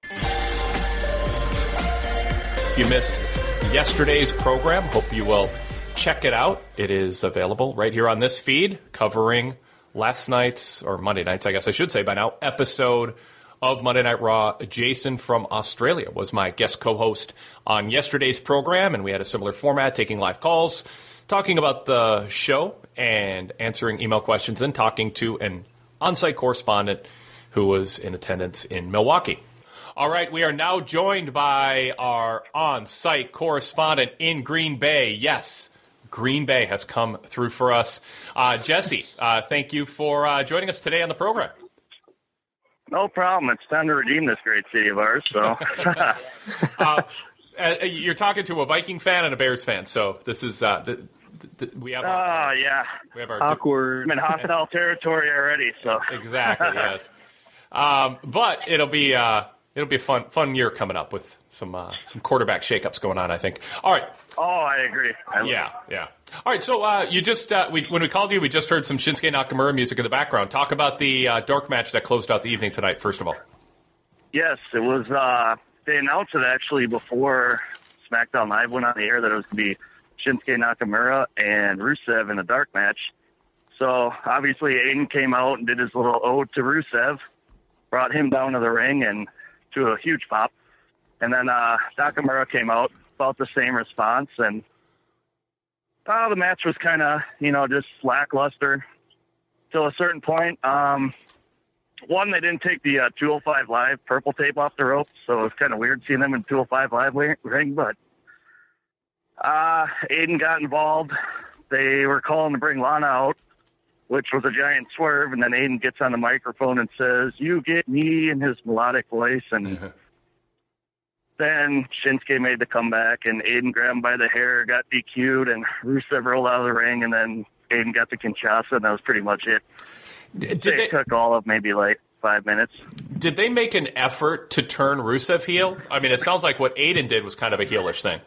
B: If you missed yesterday's program, hope you will check it out. It is available right here on this feed, covering last night's, or Monday night's, I guess I should say by now, episode of Monday Night Raw. Jason from Australia was my guest co-host on yesterday's program, and we had a similar format, taking live calls, talking about the show and answering email questions, and talking to an on-site correspondent who was in attendance in Milwaukee. All right, we are now joined by our on-site correspondent in Green Bay. Yes, Green Bay has come through for us. Jesse, thank you for joining us today on the program.
G: No problem. It's time to redeem this great city of ours. So,
B: you're talking to a Viking fan and a Bears fan, so this is we have.
C: We have our awkward.
G: I'm in hostile territory already. So
B: exactly, yes. But it'll be a fun year coming up with some quarterback shakeups going on, I think. All right.
G: Oh, I agree.
B: Yeah. All right, so you just when we called you, we just heard some Shinsuke Nakamura music in the background. Talk about the dark match that closed out the evening tonight, first of all.
G: Yes, it was. They announced it actually before SmackDown Live went on the air that it was going to be Shinsuke Nakamura and Rusev in a dark match. So, obviously, Aiden came out and did his little ode to Rusev, brought him down to the ring and to a huge pop. And then Nakamura came out, about the same response, and the match was kind of, just lackluster till a certain point. One, they didn't take the 205 Live purple tape off the rope, so it was kind of weird seeing them in 205 Live ring, but Aiden got involved. They were calling to bring Lana out, which was a giant swerve, and then Aiden gets on the microphone and says, "You get me," in his melodic voice, and then Shinsuke made the comeback, and Aiden grabbed him by the hair, got DQ'd, and Rusev rolled out of the ring, and then Aiden got the Kinshasa, and that was pretty much it. They took all of maybe 5 minutes.
B: Did they make an effort to turn Rusev heel? I mean, it sounds like what Aiden did was kind of a heelish thing.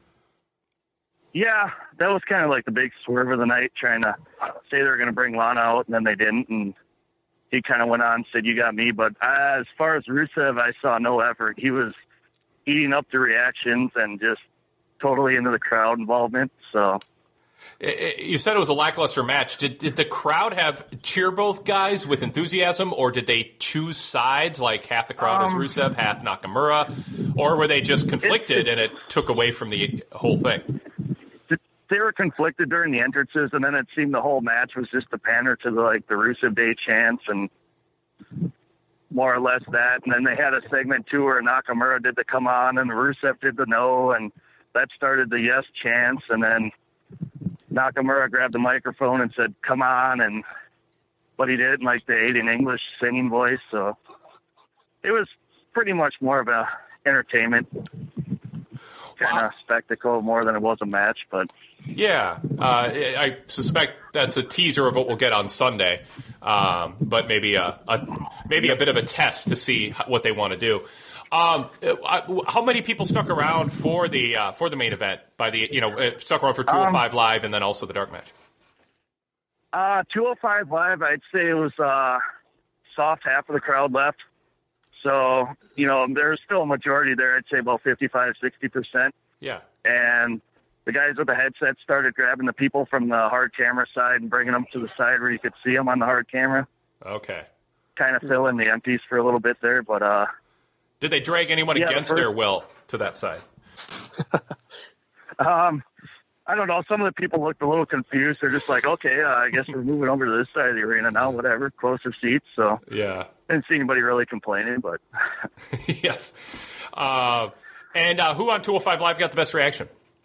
G: Yeah, that was kind of like the big swerve of the night, trying to say they were going to bring Lana out, and then they didn't, and he kind of went on and said, "You got me." But as far as Rusev, I saw no effort. He was eating up the reactions and just totally into the crowd involvement. So,
B: you said it was a lackluster match. Did the crowd cheer both guys with enthusiasm, or did they choose sides, like half the crowd is Rusev, half Nakamura, or were they just conflicted and it took away from the whole thing?
G: They were conflicted during the entrances, and then it seemed the whole match was just a pander to the Rusev Day chants and more or less that. And then they had a segment too where Nakamura did the come on and Rusev did the no, and that started the yes chants. And then Nakamura grabbed the microphone and said, "Come on," and what he did in the Aiden English singing voice. So it was pretty much more of a entertainment kind of spectacle more than it was a match. But
B: yeah, I suspect that's a teaser of what we'll get on Sunday, but maybe a bit of a test to see what they want to do. How many people stuck around for the main event? Stuck around for 205 Live and then also the dark match.
G: 205 Live, I'd say it was soft half of the crowd left. So, you know, there's still a majority there. I'd say about 55, 60%.
B: Yeah.
G: And the guys with the headsets started grabbing the people from the hard camera side and bringing them to the side where you could see them on the hard camera.
B: Okay.
G: Kind of fill in the empties for a little bit there, but
B: did they drag anyone against their will to that side?
G: I don't know. Some of the people looked a little confused. They're just like, okay, I guess we're moving over to this side of the arena now, whatever, closer seats. So
B: yeah,
G: didn't see anybody really complaining, but
B: yes. And who on 205 Live got the best reaction?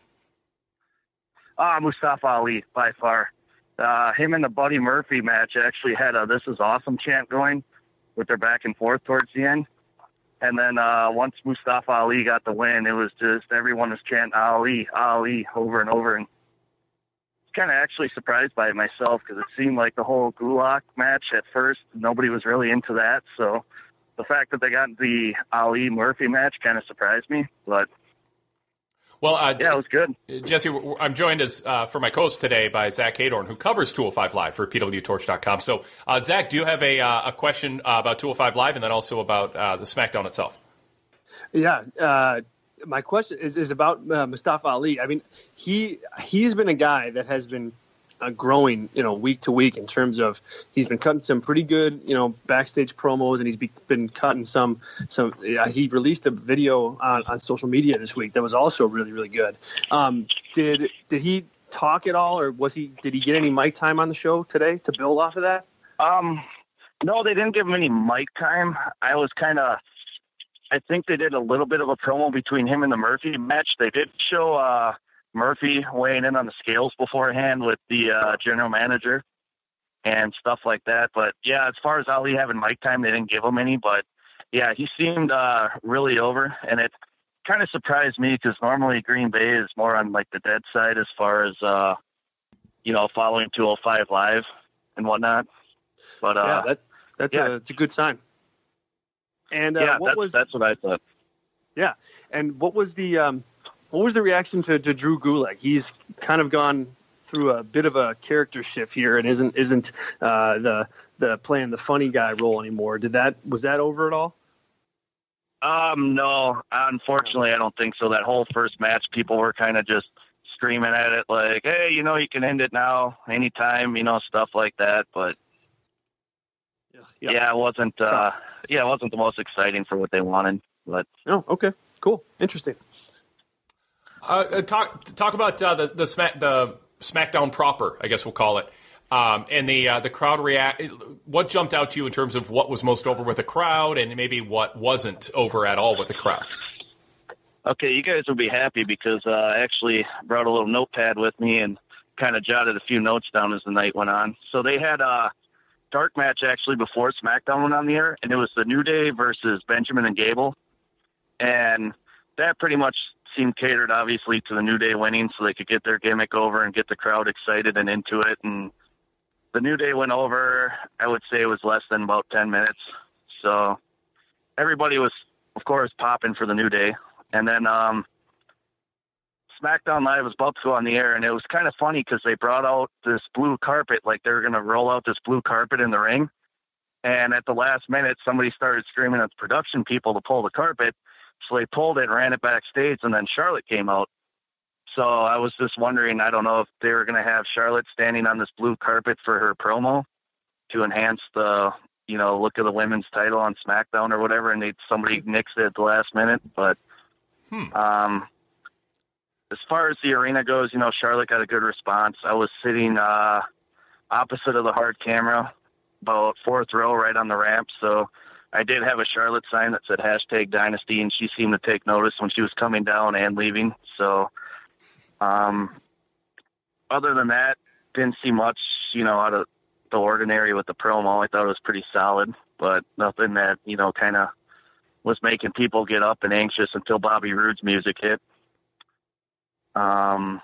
G: Mustafa Ali by far. Him and the Buddy Murphy match actually had a "This is awesome" chant going with their back and forth towards the end. And then once Mustafa Ali got the win, it was just everyone was chanting Ali, Ali over and over. And kind of actually surprised by it myself because it seemed like the whole Gulak match at first, nobody was really into that. So the fact that they got the Ali Murphy match kind of surprised me. But
B: well,
G: yeah, it was good.
B: Jesse, I'm joined as for my co-host today by Zach Hadorn, who covers 205 Live for PWTorch.com. So, Zach, do you have a question about 205 Live and then also about the SmackDown itself?
C: Yeah, my question is about Mustafa Ali. I mean, he's been a guy that has been growing, week to week in terms of he's been cutting some pretty good, backstage promos, and he's been cutting some. He released a video on social media this week that was also really, really good. Did he talk at all, or did he get any mic time on the show today to build off of that?
G: No, they didn't give him any mic time. I think they did a little bit of a promo between him and the Murphy match. They did show Murphy weighing in on the scales beforehand with the general manager and stuff like that. But yeah, as far as Ali having mic time, they didn't give him any. But yeah, he seemed really over, and it kind of surprised me because normally Green Bay is more on like the dead side as far as following 205 Live and whatnot. But
C: yeah, that's a good sign. And
G: yeah, that's what I thought.
C: Yeah, and what was the reaction to Drew Gulak? He's kind of gone through a bit of a character shift here and isn't the playing the funny guy role anymore. Was that over at all?
G: No, unfortunately, I don't think so. That whole first match, people were kind of just screaming at it like, hey, you can end it now, anytime, stuff like that. But yeah, it wasn't. It wasn't the most exciting for what they wanted. But
C: okay, cool, interesting.
B: Talk about the SmackDown proper, I guess we'll call it, and the crowd react. What jumped out to you in terms of what was most over with the crowd, and maybe what wasn't over at all with the crowd?
G: Okay, you guys will be happy because I actually brought a little notepad with me and kind of jotted a few notes down as the night went on. So they had a dark match actually before SmackDown went on the air, and it was the New Day versus Benjamin and Gable, and that pretty much seemed catered obviously to the New Day winning so they could get their gimmick over and get the crowd excited and into it. And the New Day went over, I would say it was less than about 10 minutes. So everybody was, of course, popping for the New Day. And then SmackDown Live was about to go on the air, and it was kind of funny because they brought out this blue carpet, like they were going to roll out this blue carpet in the ring. And at the last minute, somebody started screaming at the production people to pull the carpet. So they pulled it and ran it backstage, and then Charlotte came out. So I was just wondering, I don't know if they were going to have Charlotte standing on this blue carpet for her promo to enhance the, look of the women's title on SmackDown or whatever, and somebody nixed it at the last minute. But as far as the arena goes, Charlotte got a good response. I was sitting opposite of the hard camera, about fourth row right on the ramp, so I did have a Charlotte sign that said #Dynasty, and she seemed to take notice when she was coming down and leaving. So, other than that, didn't see much, out of the ordinary with the promo. I thought it was pretty solid, but nothing that, kind of was making people get up and anxious until Bobby Roode's music hit. Going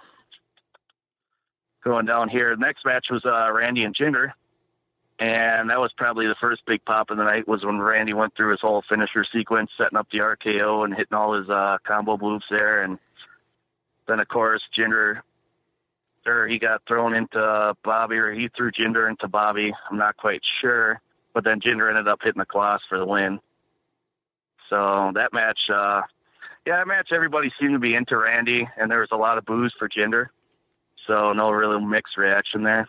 G: down here, the next match was Randy and Jinder. And that was probably the first big pop of the night was when Randy went through his whole finisher sequence, setting up the RKO and hitting all his combo moves there. And then, of course, Jinder, he got thrown into Bobby, or he threw Jinder into Bobby. I'm not quite sure. But then Jinder ended up hitting the Kloss for the win. So that match, everybody seemed to be into Randy, and there was a lot of boos for Jinder. So no real mixed reaction there.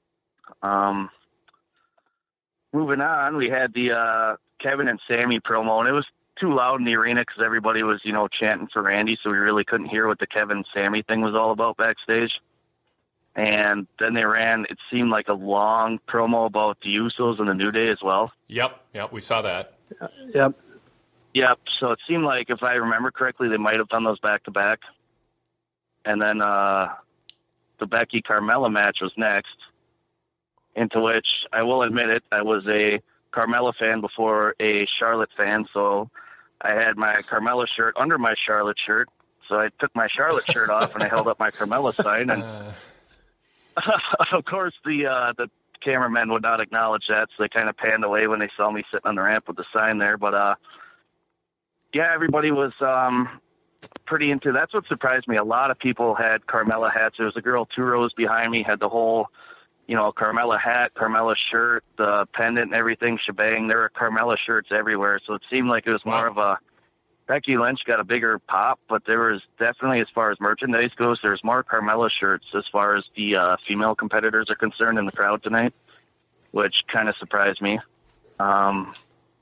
G: Moving on, we had the Kevin and Sammy promo, and it was too loud in the arena because everybody was, chanting for Randy, so we really couldn't hear what the Kevin and Sammy thing was all about backstage. And then they ran, it seemed like a long promo about the Usos and the New Day as well.
B: Yep, we saw that.
C: Yep.
G: So it seemed like, if I remember correctly, they might have done those back-to-back. And then the Becky-Carmella match was next, into which, I will admit it, I was a Carmella fan before a Charlotte fan, so I had my Carmella shirt under my Charlotte shirt. So I took my Charlotte shirt off and I held up my Carmella sign, and of course the cameramen would not acknowledge that, so they kind of panned away when they saw me sitting on the ramp with the sign there. But everybody was pretty into. That's what surprised me. A lot of people had Carmella hats. There was a girl 2 rows behind me, had the whole, Carmella hat, Carmella shirt, the pendant and everything, shebang. There were Carmella shirts everywhere. So it seemed like it was more of a, Becky Lynch got a bigger pop, but there was definitely, as far as merchandise goes, there's more Carmella shirts as far as the female competitors are concerned in the crowd tonight, which kind of surprised me. And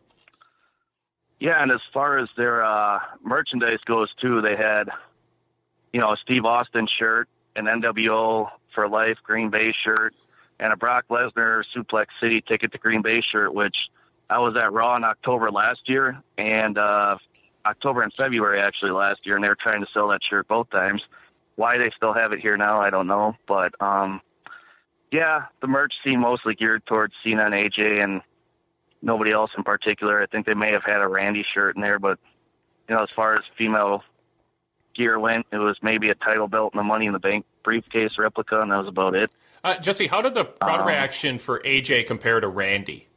G: as far as their merchandise goes, too, they had, a Steve Austin shirt, an NWO for Life Green Bay shirt, and a Brock Lesnar Suplex City Ticket to Green Bay shirt, which I was at Raw in October last year, and October and February actually last year, and they were trying to sell that shirt both times. Why they still have it here now, I don't know. But, the merch seemed mostly geared towards Cena and AJ and nobody else in particular. I think they may have had a Randy shirt in there, but, as far as female gear went, it was maybe a title belt and a Money in the Bank briefcase replica, and that was about it.
B: Jesse, how did the crowd reaction for AJ compare to Randy?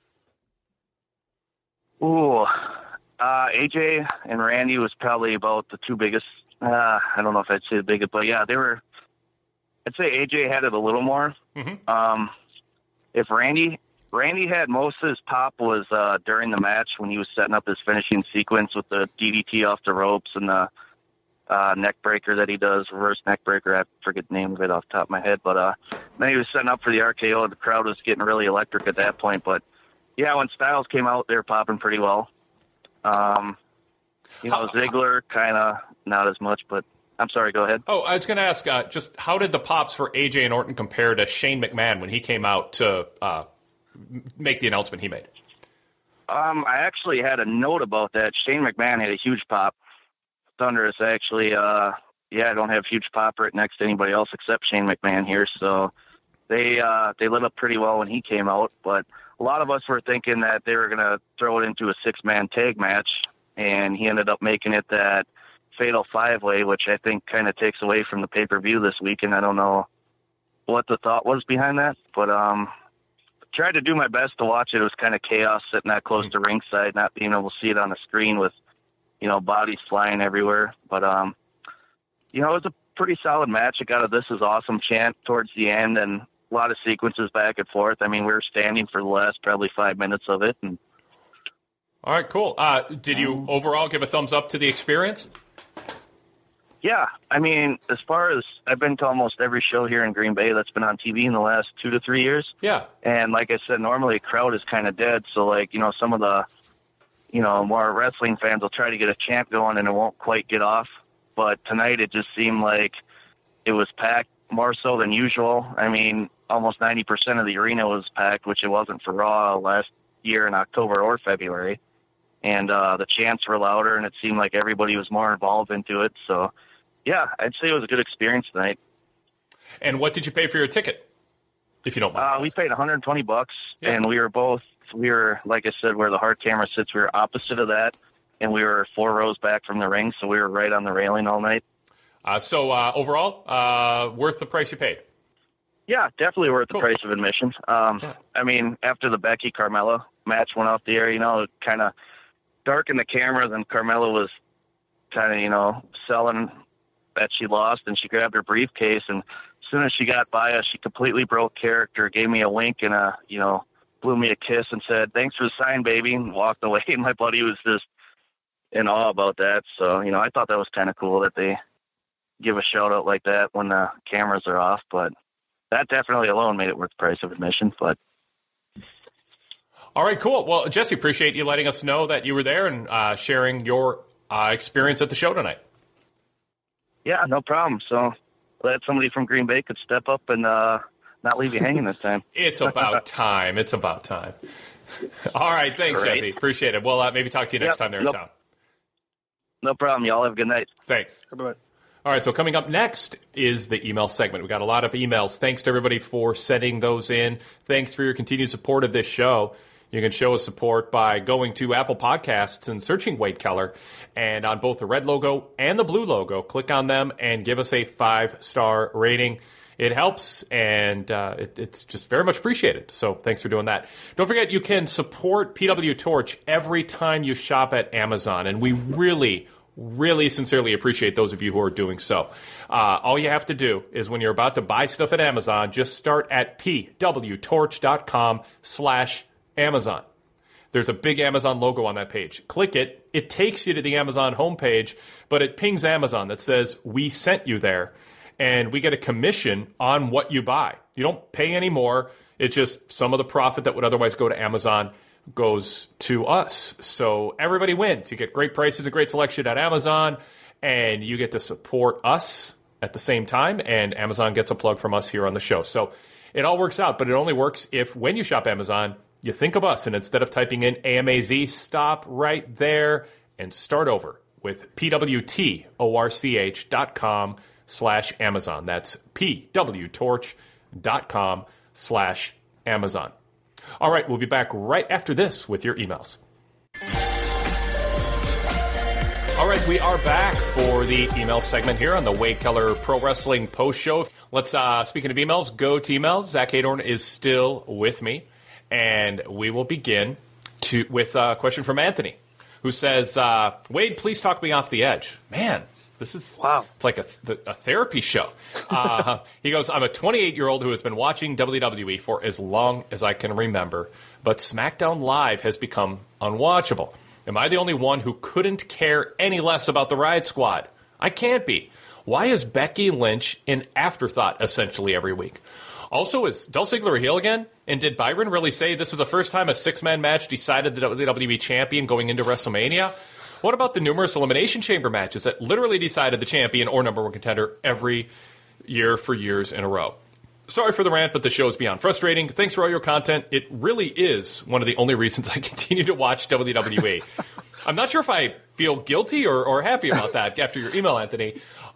G: AJ and Randy was probably about the two biggest. I don't know if I'd say the biggest, but yeah, they were. I'd say AJ had it a little more.
B: Mm-hmm.
G: If Randy had most of his pop was during the match when he was setting up his finishing sequence with the DDT off the ropes and the neck breaker that he does, reverse neck breaker. I forget the name of it off the top of my head, but then he was setting up for the RKO. The crowd was getting really electric at that point. But yeah, when Styles came out, they were popping pretty well. Ziggler kind of not as much, but I'm sorry, go ahead.
B: Oh, I was going to ask, just how did the pops for AJ and Orton compare to Shane McMahon when he came out to make the announcement he made?
G: I actually had a note about that. Shane McMahon had a huge pop. Thunder is actually, I don't have huge pop right next to anybody else except Shane McMahon here, so they lit up pretty well when he came out, but a lot of us were thinking that they were going to throw it into a 6-man tag match, and he ended up making it that Fatal 5-Way, which I think kind of takes away from the pay-per-view this week, and I don't know what the thought was behind that, but tried to do my best to watch it. It was kind of chaos sitting that close to ringside, not being able to see it on the screen with, bodies flying everywhere. But, it was a pretty solid match. It got a "This is awesome" chant towards the end, and a lot of sequences back and forth. I mean, we were standing for the last probably 5 minutes of it. And
B: all right, cool. Did you overall give a thumbs up to the experience?
G: Yeah. I mean, as far as I've been to almost every show here in Green Bay that's been on TV in the last 2 to 3 years.
B: Yeah.
G: And like I said, normally a crowd is kind of dead. So, some of the, more wrestling fans will try to get a chant going and it won't quite get off. But tonight it just seemed like it was packed more so than usual. I mean, almost 90% of the arena was packed, which it wasn't for Raw last year in October or February. And the chants were louder, and it seemed like everybody was more involved into it. So, yeah, I'd say it was a good experience tonight.
B: And what did you pay for your ticket, if you don't mind?
G: We paid $120, and we were, like I said, where the hard camera sits, we were opposite of that, and we were 4 rows back from the ring, so we were right on the railing all night.
B: So overall, worth the price you paid?
G: Yeah, definitely worth the price of admission. I mean, after the Becky-Carmella match went off the air, it kind of darkened the cameras, and Carmella was kind of, selling that she lost, and she grabbed her briefcase, and as soon as she got by us, she completely broke character, gave me a wink and blew me a kiss and said, "Thanks for the sign, baby," and walked away. And my buddy was just in awe about that. So, I thought that was kind of cool that they give a shout out like that when the cameras are off, but that definitely alone made it worth the price of admission. But
B: all right, cool. Well, Jesse, appreciate you letting us know that you were there and sharing your experience at the show tonight.
G: Yeah, no problem. So glad somebody from Green Bay could step up and not leave you hanging this time.
B: It's about time. It's about time. All right, thanks,
G: Great.
B: Jesse. Appreciate it. We'll maybe talk to you next time there in town.
G: No problem. Y'all have a good night.
B: Thanks.
C: Bye-bye.
B: All right, so coming up next is the email segment. We got a lot of emails. Thanks to everybody for sending those in. Thanks for your continued support of this show. You can show us support by going to Apple Podcasts and searching Wade Keller. And on both the red logo and the blue logo, click on them and give us a 5-star rating. It helps, and it's just very much appreciated. So thanks for doing that. Don't forget, you can support PW Torch every time you shop at Amazon, and we really sincerely appreciate those of you who are doing so. All you have to do is when you're about to buy stuff at Amazon, just start at pwtorch.com/Amazon. There's a big Amazon logo on that page. Click it. It takes you to the Amazon homepage, but it pings Amazon that says, "We sent you there." And we get a commission on what you buy. You don't pay any more. It's just some of the profit that would otherwise go to Amazon goes to us. So everybody wins. You get great prices, a great selection at Amazon, and you get to support us at the same time, and Amazon gets a plug from us here on the show. So it all works out, but it only works if when you shop Amazon, you think of us, and instead of typing in AMAZ, stop right there and start over with pwtorch.com/Amazon. That's pwtorch.com/Amazon. All right, we'll be back right after this with your emails. All right, we are back for the email segment here on the Wade Keller Pro Wrestling Post Show. Let's, speaking of emails, go to emails. Zach Hayhorn is still with me, and we will begin with a question from Anthony, who says, Wade, please talk me off the edge. Man, this is wow. It's like a therapy show. He goes, I'm a 28-year-old who has been watching WWE for as long as I can remember, but SmackDown Live has become unwatchable. Am I the only one who couldn't care any less about the Riot Squad? I can't be. Why is Becky Lynch an afterthought essentially every week? Also, is Dolph Ziggler a heel again? And did Byron really say this is the first time a six-man match decided the WWE champion going into WrestleMania? What about the numerous Elimination Chamber matches that literally decided the champion or number one contender every year for years in a row? Sorry for the rant, but the show is beyond frustrating. Thanks for all your content. It really is one of the only reasons I continue to watch WWE. I'm not sure if I feel guilty or happy about that after your email, Anthony.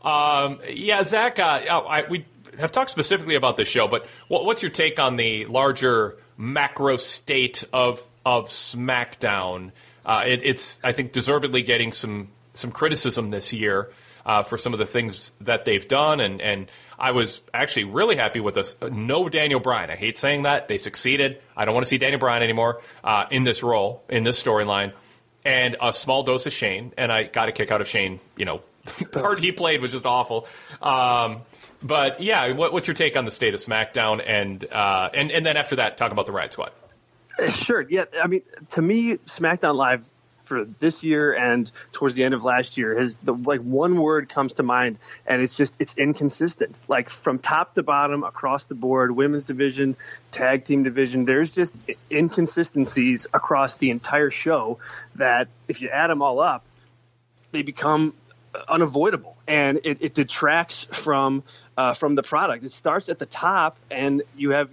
B: Zach, we have talked specifically about this show, but what's your take on the larger macro state of SmackDown? It's, I think, deservedly getting some criticism this year for some of the things that they've done, and I was actually really happy with this. No Daniel Bryan. I hate saying that. They succeeded. I don't want to see Daniel Bryan anymore in this role, in this storyline, and a small dose of Shane, and I got a kick out of Shane. The part he played was just awful. But, yeah, what's your take on the state of SmackDown, and then after that, talk about the Riot Squad?
C: Sure. Yeah. I mean, to me, SmackDown Live for this year and towards the end of last year one word comes to mind, and it's inconsistent. Like from top to bottom, across the board, women's division, tag team division, there's just inconsistencies across the entire show that if you add them all up, they become unavoidable, and it detracts from the product. It starts at the top, and you have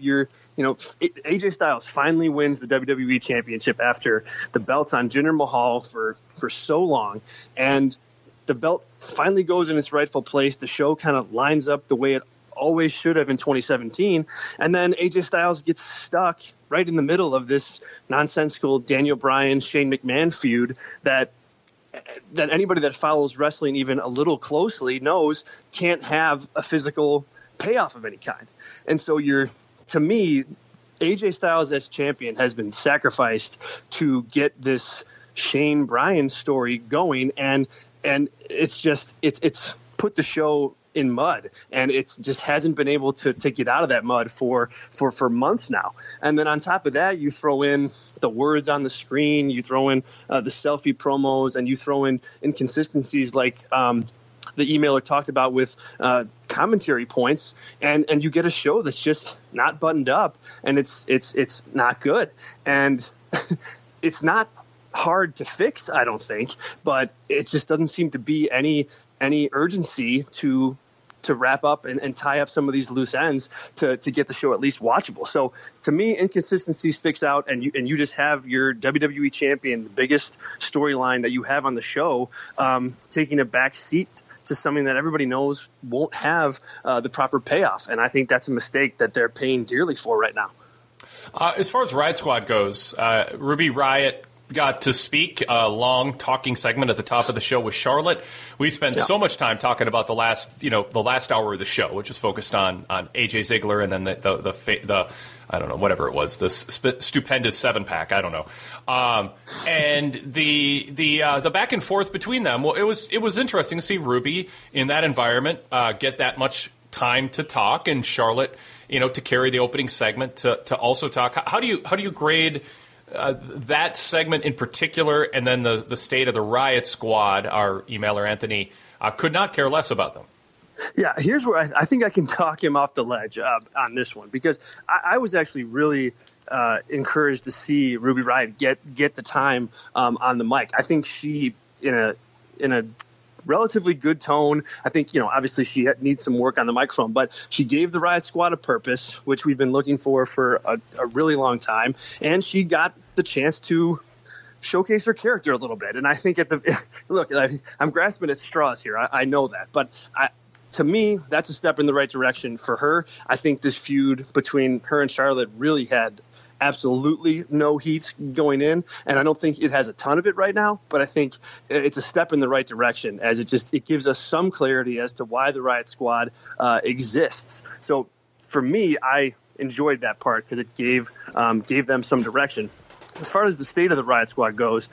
C: AJ Styles finally wins the WWE Championship after the belt's on Jinder Mahal for so long, and the belt finally goes in its rightful place. The show kind of lines up the way it always should have in 2017, and then AJ Styles gets stuck right in the middle of this nonsensical Daniel Bryan, Shane McMahon feud that anybody that follows wrestling even a little closely knows can't have a physical payoff of any kind. And so to me, AJ Styles as champion has been sacrificed to get this Shane Bryan story going, and it's put the show in mud, and it's just hasn't been able to get out of that mud for months now. And then on top of that, you throw in the words on the screen, you throw in the selfie promos, and you throw in inconsistencies like the emailer talked about with commentary points, and you get a show that's just not buttoned up, and it's not good, and it's not hard to fix, I don't think, but it just doesn't seem to be any urgency to wrap up and tie up some of these loose ends to get the show at least watchable. So to me, inconsistency sticks out, and you just have your WWE champion, the biggest storyline that you have on the show, taking a back seat to something that everybody knows won't have the proper payoff. And I think that's a mistake that they're paying dearly for right now.
B: As far as Riot Squad goes, Ruby Riott got to speak a long talking segment at the top of the show with Charlotte. We spent so much time talking about the last hour of the show, which is focused on AJ Ziggler and then the I don't know, whatever it was, the stupendous 7-pack. I don't know. And the back and forth between them. Well, it was interesting to see Ruby in that environment get that much time to talk, and Charlotte, to carry the opening segment to also talk. How do you grade that segment in particular, and then the state of the Riot Squad? Our emailer Anthony could not care less about them.
C: Yeah, here's where I think I can talk him off the ledge on this one, because I was actually really encouraged to see Ruby Riott get the time on the mic. I think she, in a relatively good tone. I think, obviously she needs some work on the microphone, but she gave the Riot Squad a purpose, which we've been looking for a really long time, and she got the chance to showcase her character a little bit. And I think look, I'm grasping at straws here. I know that, but to me, that's a step in the right direction for her. I think this feud between her and Charlotte really had absolutely no heat going in, and I don't think it has a ton of it right now, but I think it's a step in the right direction, as it gives us some clarity as to why the Riot Squad exists. So for me, I enjoyed that part because it gave them some direction. As far as the state of the Riot Squad goes,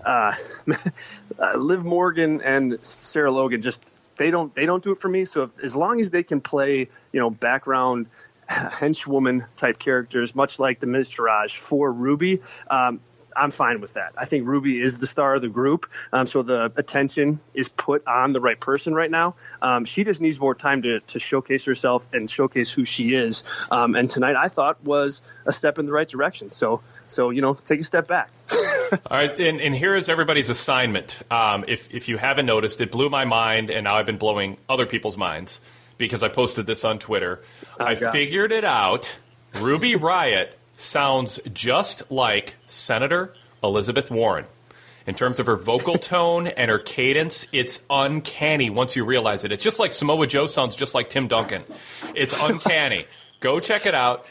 C: Liv Morgan and Sarah Logan they don't do it for me. So as long as they can play, background henchwoman type characters, much like the Miz Taraj for Ruby, I'm fine with that. I think Ruby is the star of the group, so the attention is put on the right person right now. She just needs more time to showcase herself and showcase who she is. And tonight I thought was a step in the right direction. So take a step back.
B: All right, and here is everybody's assignment. If you haven't noticed, it blew my mind, and now I've been blowing other people's minds because I posted this on Twitter. I figured it out. Ruby Riott sounds just like Senator Elizabeth Warren. In terms of her vocal tone and her cadence, it's uncanny once you realize it. It's just like Samoa Joe sounds just like Tim Duncan. It's uncanny. Go check it out.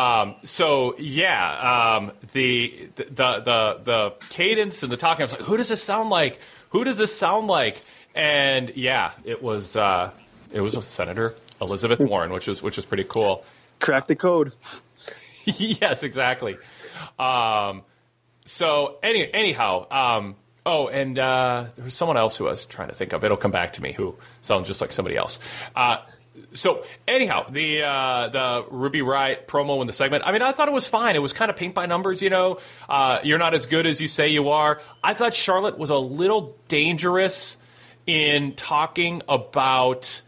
B: The cadence and the talking, I was like, who does this sound like? Who does this sound like? And yeah, it was Senator Elizabeth Warren, which was pretty cool.
C: Crack the code.
B: Yes, exactly. So anyhow, and there was someone else who I was trying to think of. It'll come back to me, who sounds just like somebody else. So anyhow, the Ruby Riott promo in the segment, I mean, I thought it was fine. It was kind of paint by numbers, you're not as good as you say you are. I thought Charlotte was a little dangerous in talking about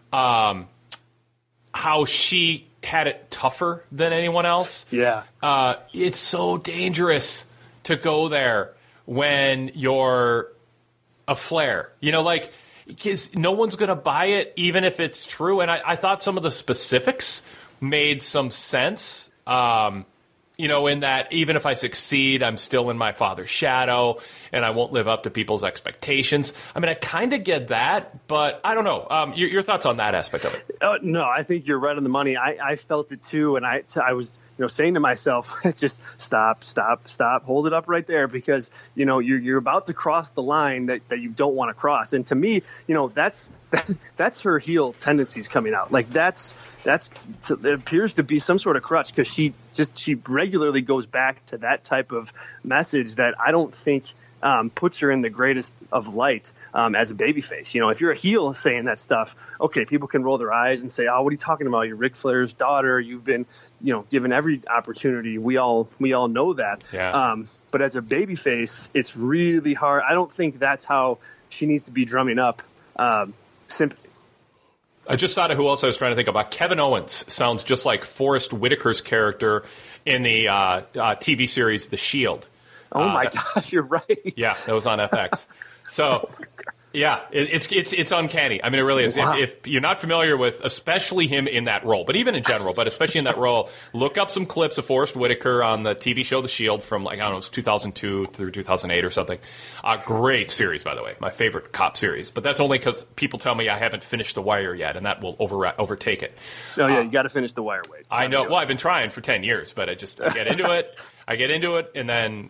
B: how she had it tougher than anyone else.
C: Yeah.
B: It's so dangerous to go there when you're a Flair. Because no one's going to buy it, even if it's true. And I thought some of the specifics made some sense, in that even if I succeed, I'm still in my father's shadow, and I won't live up to people's expectations. I mean, I kind of get that, but I don't know. Your thoughts on that aspect of it?
C: No, I think you're right on the money. I felt it too, and I was saying to myself, just stop, hold it up right there, because you're about to cross the line that you don't want to cross. And to me, that's her heel tendencies coming out. Like it appears to be some sort of crutch, because she regularly goes back to that type of message that I don't think puts her in the greatest of light as a babyface. You know, if you're a heel saying that stuff, okay, people can roll their eyes and say, "Oh, what are you talking about? You're Ric Flair's daughter. You've been, you know, given every opportunity." We all know that.
B: Yeah.
C: But as a babyface, it's really hard. I don't think that's how she needs to be drumming up sympathy.
B: I just thought of who else I was trying to think about. Kevin Owens sounds just like Forrest Whitaker's character in the TV series The Shield.
C: Oh my gosh, you're right.
B: Yeah, that was on FX. So, yeah, it's uncanny. I mean, it really is.
C: Wow.
B: If you're not familiar with, especially him in that role, but even in general, but especially in that role, look up some clips of Forrest Whitaker on the TV show The Shield from, like, I don't know, it's 2002 through 2008 or something. Great series, by the way. My favorite cop series. But that's only because people tell me I haven't finished The Wire yet, and that will overtake it.
C: Oh, yeah, you got to finish The Wire, Wade.
B: I know. Well, I've been trying for 10 years, but I get into it, and then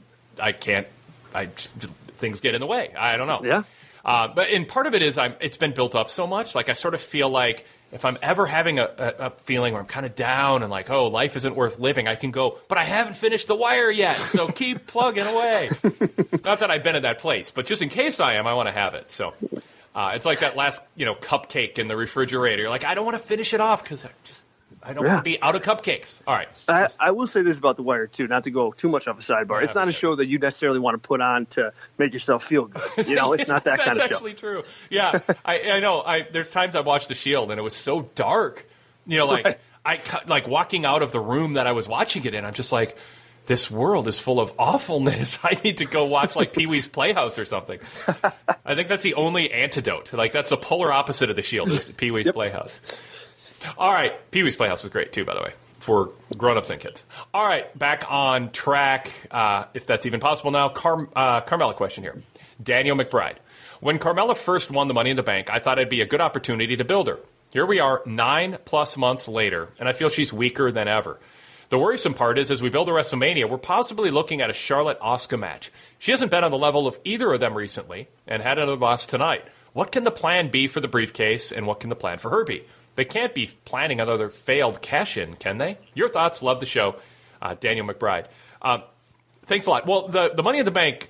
B: things get in the way. I don't know.
C: Yeah.
B: And part of it is it's been built up so much. Like, I sort of feel like if I'm ever having a feeling where I'm kind of down and like, oh, life isn't worth living, I can go, but I haven't finished The Wire yet, so keep plugging away. Not that I've been in that place, but just in case I am, I want to have it. So it's like that last, cupcake in the refrigerator. You're like, I don't want to finish it off because I don't want to be out of cupcakes. All right.
C: I will say this about The Wire, too, not to go too much off a sidebar. It's not a show that you necessarily want to put on to make yourself feel good. It's not that kind of show.
B: That's actually true. Yeah, I know. There's times I watched The Shield, and it was so dark. Right. I walking out of the room that I was watching it in, I'm just like, this world is full of awfulness. I need to go watch, like, Pee-wee's Playhouse or something. I think that's the only antidote. Like, that's the polar opposite of The Shield, is Pee-wee's Playhouse. All right. Pee-wee's Playhouse is great, too, by the way, for grown-ups and kids. All right. Back on track, if that's even possible now. Carmella question here. Daniel McBride. When Carmella first won the Money in the Bank, I thought it'd be a good opportunity to build her. Here we are 9+ months later, and I feel she's weaker than ever. The worrisome part is, as we build to WrestleMania, we're possibly looking at a Charlotte-Asuka match. She hasn't been on the level of either of them recently and had another loss tonight. What can the plan be for the briefcase, and what can the plan for her be? They can't be planning another failed cash-in, can they? Your thoughts. Love the show. Daniel McBride. Thanks a lot. Well, the Money in the Bank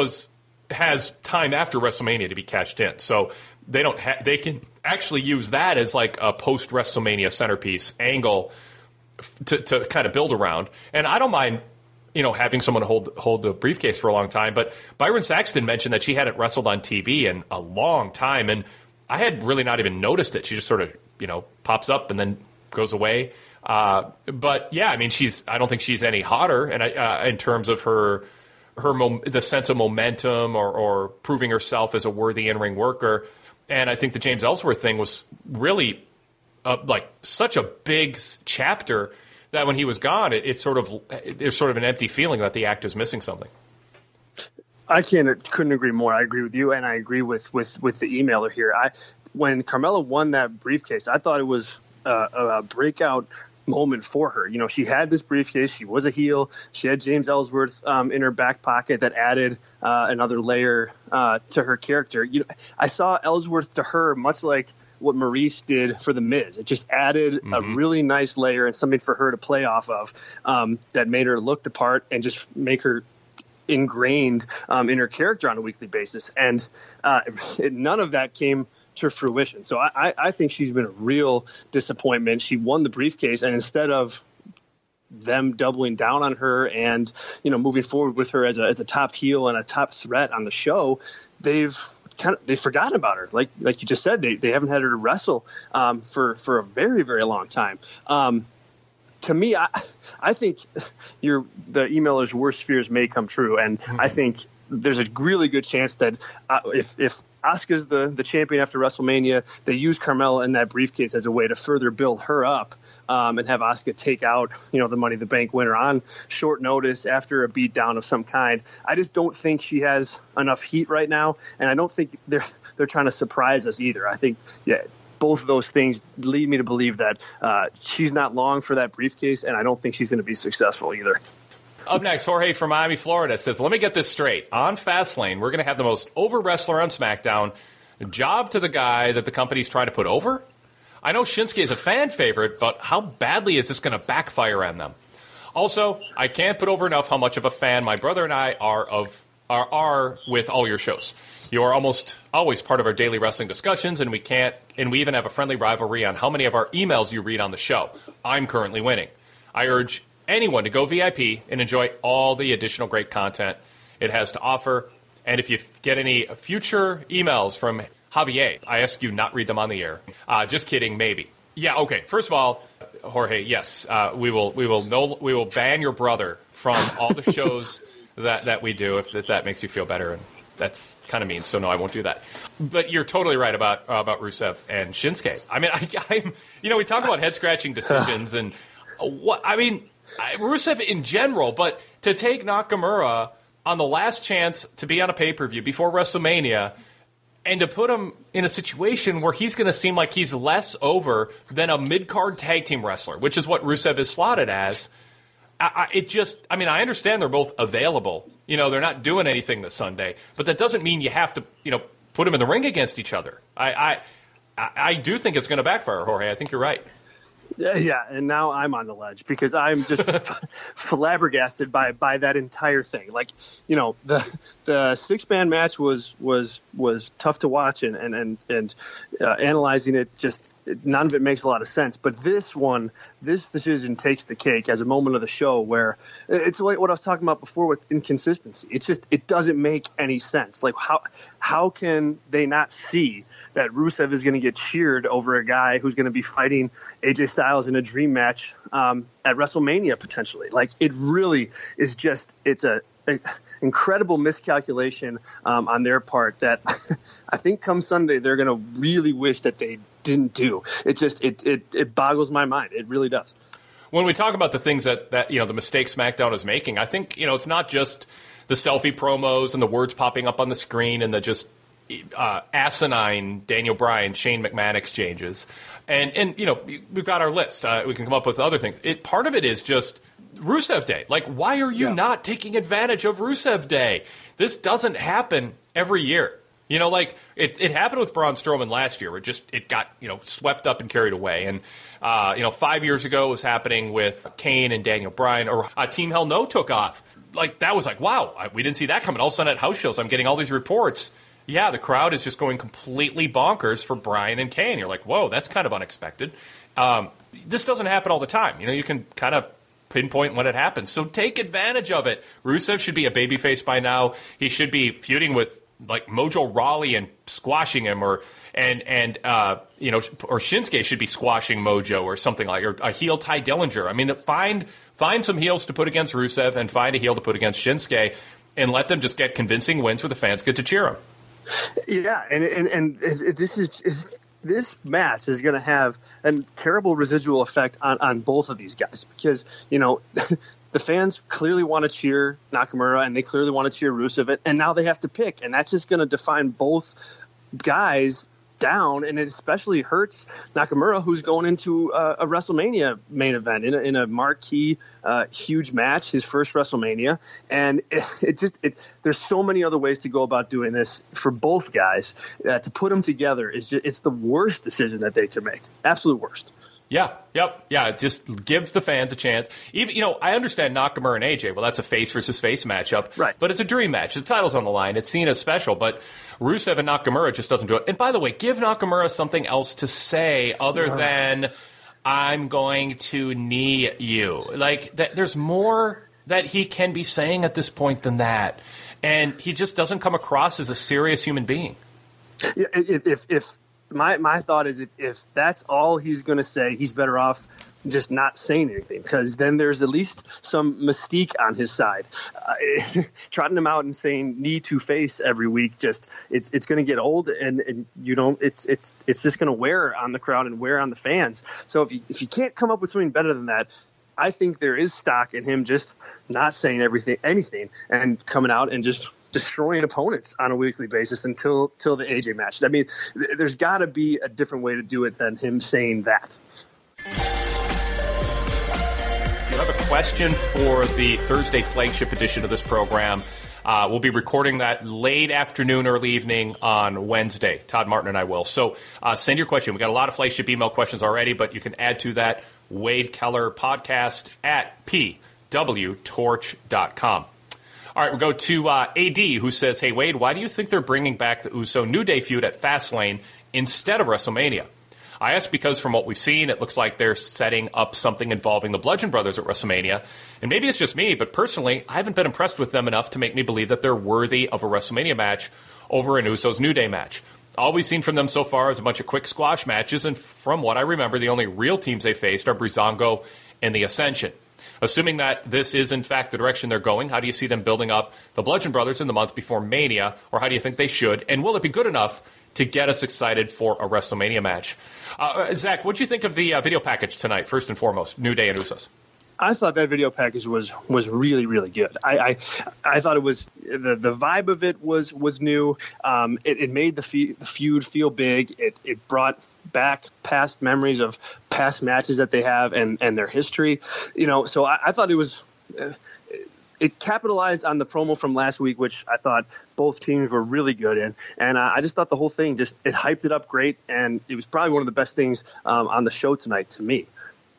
B: has time after WrestleMania to be cashed in, so they can actually use that as like a post-WrestleMania centerpiece angle to kind of build around. And I don't mind, having someone hold the briefcase for a long time. But Byron Saxton mentioned that she hadn't wrestled on TV in a long time, and I had really not even noticed it. She just sort of, pops up and then goes away. But yeah, I mean, I don't think she's any hotter, and in terms of the sense of momentum or proving herself as a worthy in-ring worker. And I think the James Ellsworth thing was really like such a big chapter that when he was gone, there's sort of an empty feeling that the act is missing something.
C: I couldn't agree more. I agree with you, and I agree with the emailer here. When Carmella won that briefcase, I thought it was a breakout moment for her. She had this briefcase. She was a heel. She had James Ellsworth in her back pocket that added another layer to her character. I saw Ellsworth to her much like what Maurice did for The Miz. It just added a really nice layer and something for her to play off of that made her look the part and just make her ingrained in her character on a weekly basis. And none of that came to fruition. So I think she's been a real disappointment. She won the briefcase, and instead of them doubling down on her and moving forward with her as a top heel and a top threat on the show, they've forgotten about her. Like you just said, they haven't had her to wrestle for a very, very long time. To me, I think the emailer's worst fears may come true, and I think there's a really good chance that if Asuka's the champion after WrestleMania, they use Carmella in that briefcase as a way to further build her up and have Asuka take out the Money in the Bank winner on short notice after a beatdown of some kind. I just don't think she has enough heat right now, and I don't think they're trying to surprise us either. I think both of those things lead me to believe that she's not long for that briefcase, and I don't think she's going to be successful either.
B: Up next, Jorge from Miami, Florida says, let me get this straight. On Fastlane, we're going to have the most over wrestler on SmackDown. Job to the guy that the company's trying to put over? I know Shinsuke is a fan favorite, but how badly is this going to backfire on them? Also, I can't put over enough how much of a fan my brother and I are of are with all your shows. You are almost always part of our daily wrestling discussions, and we even have a friendly rivalry on how many of our emails you read on the show. I'm currently winning. I urge anyone to go VIP and enjoy all the additional great content it has to offer. And if you get any future emails from Javier, I ask you not read them on the air. Just kidding, maybe. Yeah, okay. First of all, Jorge, yes, we will ban your brother from all the shows that we do if that makes you feel better, and that's kind of mean. So no, I won't do that. But you're totally right about Rusev and Shinsuke. I mean, I'm we talk about head scratching decisions and Rusev in general, but to take Nakamura on the last chance to be on a pay-per-view before WrestleMania and to put him in a situation where he's going to seem like he's less over than a mid-card tag team wrestler, which is what Rusev is slotted as. I understand they're both available. They're not doing anything this Sunday, but that doesn't mean you have to, put them in the ring against each other. I do think it's going to backfire, Jorge. I think you're right.
C: Yeah, and now I'm on the ledge because I'm just flabbergasted by that entire thing. Like, the 6-man match was tough to watch and analyzing it, just none of it makes a lot of sense. But this decision takes the cake as a moment of the show where it's like what I was talking about before with inconsistency. It doesn't make any sense. Like how can they not see that Rusev is going to get cheered over a guy who's going to be fighting AJ Styles in a dream match at WrestleMania potentially? Like it really is it's a incredible miscalculation on their part that I think come Sunday they're going to really wish that they didn't do. It boggles my mind. It really does.
B: When we talk about the things that the mistakes SmackDown is making, I think it's not just the selfie promos and the words popping up on the screen and the just asinine Daniel Bryan, Shane McMahon exchanges. And we've got our list. We can come up with other things. Part of it is just Rusev Day. Like, why are you not taking advantage of Rusev Day? This doesn't happen every year. It happened with Braun Strowman last year where it got, swept up and carried away. And, 5 years ago it was happening with Kane and Daniel Bryan, or Team Hell No took off. Like, that was like, wow, we didn't see that coming. All of a sudden at house shows, I'm getting all these reports. Yeah, the crowd is just going completely bonkers for Bryan and Kane. You're like, whoa, that's kind of unexpected. This doesn't happen all the time. You can kind of pinpoint when it happens. So take advantage of it. Rusev should be a babyface by now. He should be feuding with like Mojo Rawley and squashing him, or Shinsuke should be squashing Mojo or something like, or a heel Ty Dillinger. I mean, find some heels to put against Rusev and find a heel to put against Shinsuke, and let them just get convincing wins where the fans get to cheer them.
C: Yeah, and this match is going to have a terrible residual effect on both of these guys because the fans clearly want to cheer Nakamura and they clearly want to cheer Rusev, and now they have to pick, and that's just going to define both guys down, and it especially hurts Nakamura, who's going into a WrestleMania main event in a marquee, huge match, his first WrestleMania, and there's so many other ways to go about doing this for both guys. To put them together it's the worst decision that they could make, absolute worst.
B: Yeah, just give the fans a chance. Even I understand Nakamura and AJ. Well, that's a face versus face matchup,
C: right?
B: But it's a dream match. The title's on the line. It's seen as special, but Rusev and Nakamura just doesn't do it. And by the way, give Nakamura something else to say other than "I'm going to knee you." Like there's more that he can be saying at this point than that, and he just doesn't come across as a serious human being.
C: Yeah, if my thought is if that's all he's going to say, he's better off just not saying anything, because then there's at least some mystique on his side. Trotting him out and saying knee to face every week, it's going to get old, and you don't. It's just going to wear on the crowd and wear on the fans. So if you can't come up with something better than that, I think there is stock in him just not saying anything, and coming out and just destroying opponents on a weekly basis until the AJ match. I mean, there's got to be a different way to do it than him saying that.
B: If you have a question for the Thursday flagship edition of this program, we'll be recording that late afternoon, early evening on Wednesday. Todd Martin and I will. So send your question. We got a lot of flagship email questions already, but you can add to that Wade Keller podcast at pwtorch.com. All right, we'll go to AD, who says, hey, Wade, why do you think they're bringing back the Uso New Day feud at Fastlane instead of WrestleMania? I ask because from what we've seen, it looks like they're setting up something involving the Bludgeon Brothers at WrestleMania. And maybe it's just me, but personally, I haven't been impressed with them enough to make me believe that they're worthy of a WrestleMania match over an Usos New Day match. All we've seen from them so far is a bunch of quick squash matches, and from what I remember, the only real teams they faced are Breezango and the Ascension. Assuming that this is, in fact, the direction they're going, how do you see them building up the Bludgeon Brothers in the month before Mania, or how do you think they should? And will it be good enough to get us excited for a WrestleMania match? Zach, what do you think of the video package tonight, first and foremost, New Day and Usos?
C: I thought that video package was really, really good. I thought it was the vibe of it was new. It made the feud feel big. It brought back past memories of past matches that they have and their history. So I thought it was. It capitalized on the promo from last week, which I thought both teams were really good in. And I just thought the whole thing it hyped it up great. And it was probably one of the best things on the show tonight to me.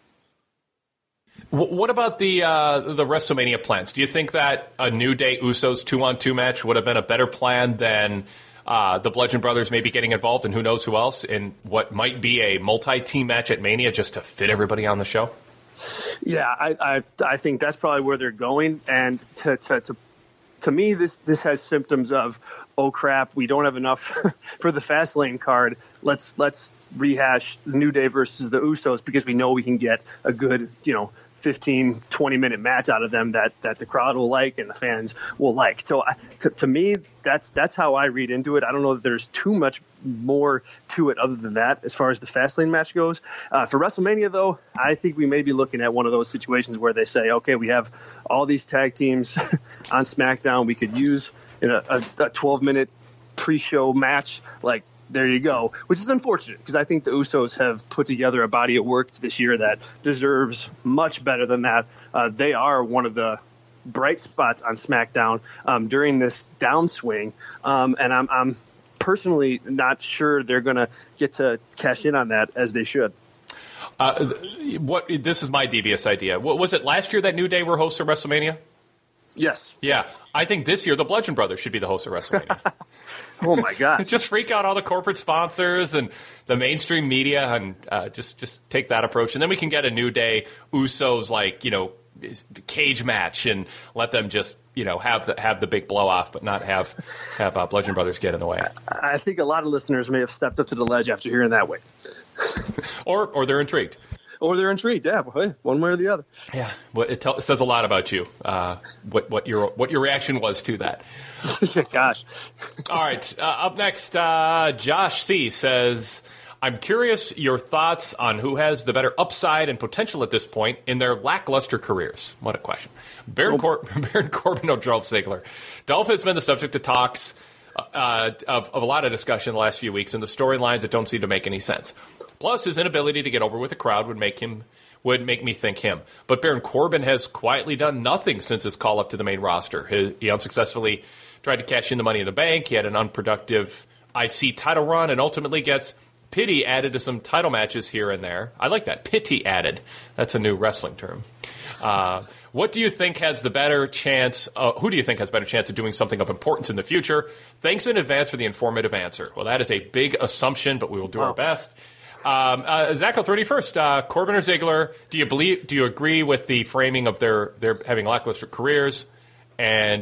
B: What about the WrestleMania plans? Do you think that a New Day Usos 2-on-2 match would have been a better plan than the Bludgeon Brothers maybe getting involved and who knows who else in what might be a multi-team match at Mania just to fit everybody on the show?
C: Yeah, I think that's probably where they're going, and to me, this has symptoms of, oh crap, we don't have enough for the Fastlane card. Let's rehash the New Day versus the Usos because we know we can get a good 15-20 minute match out of them that the crowd will like and the fans will like. So to me, that's how I read into it. I don't know that there's too much more to it other than that as far as the Fastlane match goes. For WrestleMania, though, I think we may be looking at one of those situations where they say, okay, we have all these tag teams on SmackDown. We could use a 12-minute pre-show match. Like, there you go, which is unfortunate because I think the Usos have put together a body of work this year that deserves much better than that. They are one of the bright spots on SmackDown during this downswing, and I'm personally not sure they're going to get to cash in on that as they should.
B: This is my devious idea. What was it last year that New Day were hosts of WrestleMania?
C: Yes.
B: Yeah, I think this year the Bludgeon Brothers should be the hosts of WrestleMania.
C: Oh my God!
B: Just freak out all the corporate sponsors and the mainstream media, and just take that approach, and then we can get a New Day Usos cage match and let them just have the big blow off, but not have Bludgeon Brothers get in the way.
C: I think a lot of listeners may have stepped up to the ledge after hearing that way,
B: or they're intrigued.
C: Or they're intrigued, yeah, one way or the other.
B: Yeah, well, it says a lot about you. What your reaction was to that.
C: Gosh.
B: All right, up next, Josh C. says, I'm curious your thoughts on who has the better upside and potential at this point in their lackluster careers. What a question. Baron Corbin or Dolph Ziggler. Dolph has been the subject of talks of a lot of discussion the last few weeks, and the storylines that don't seem to make any sense. Plus, his inability to get over with the crowd would make me think him. But Baron Corbin has quietly done nothing since his call up to the main roster. He unsuccessfully tried to cash in the Money in the Bank. He had an unproductive IC title run and ultimately gets pity added to some title matches here and there. I like that. Pity added. That's a new wrestling term. What do you think has the better chance? Who do you think has better chance of doing something of importance in the future? Thanks in advance for the informative answer. Well, that is a big assumption, but we will do our best. Zach, I'll throw to you first. Corbin or Ziggler? Do you agree with the framing of their having lackluster careers? And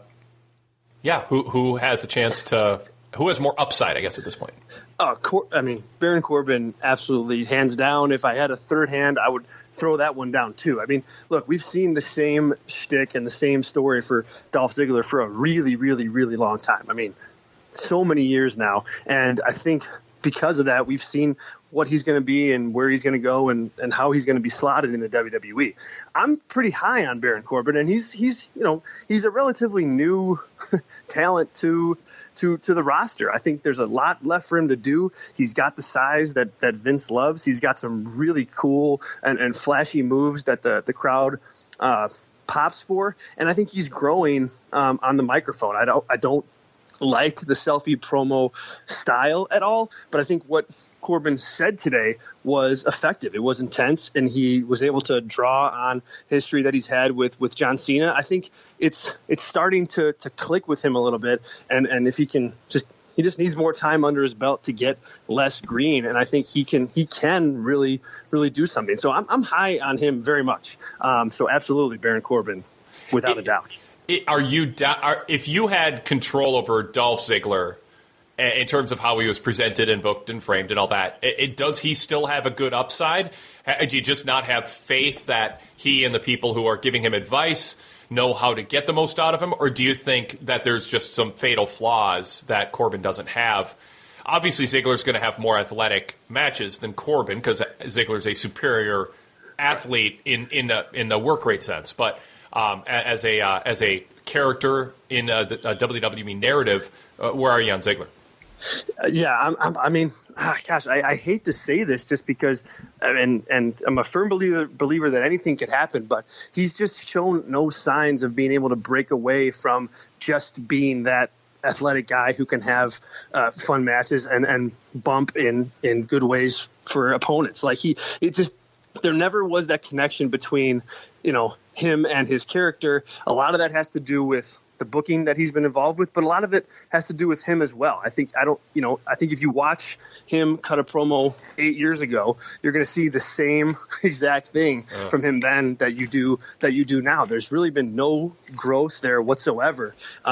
B: who has a chance to? Who has more upside? I guess at this point.
C: Baron Corbin, absolutely, hands down. If I had a third hand, I would throw that one down too. I mean, look, we've seen the same shtick and the same story for Dolph Ziggler for a really, really, really long time. I mean, so many years now, and I think because of that, we've seen what he's going to be and where he's going to go and how he's going to be slotted in the WWE. I'm pretty high on Baron Corbin, and he's a relatively new talent to the roster. I think there's a lot left for him to do. He's got the size that Vince loves. He's got some really cool and flashy moves that the crowd pops for, and I think he's growing on the microphone. like the selfie promo style at all, but I think what Corbin said today was effective. It was intense, and he was able to draw on history that he's had with John Cena. I think it's starting to click with him a little bit, and if he just needs more time under his belt to get less green, and I think he can really do something. So I'm high on him very much. So absolutely, Baron Corbin, without a doubt.
B: If you had control over Dolph Ziggler in terms of how he was presented and booked and framed and all that, does he still have a good upside? Do you just not have faith that he and the people who are giving him advice know how to get the most out of him? Or do you think that there's just some fatal flaws that Corbin doesn't have? Obviously, Ziggler's going to have more athletic matches than Corbin because Ziggler's a superior athlete in the work rate sense. But as a character in a WWE narrative, where are you on Ziggler?
C: I hate to say this just because, and I'm a firm believer that anything could happen, but he's just shown no signs of being able to break away from just being that athletic guy who can have fun matches and bump in good ways for opponents. Like there never was that connection between, him and his character. A lot of that has to do with the booking that he's been involved with, but a lot of it has to do with him as well. I think if you watch him cut a promo 8 years ago, you're going to see the same exact thing from him then that you do now. There's really been no growth there whatsoever.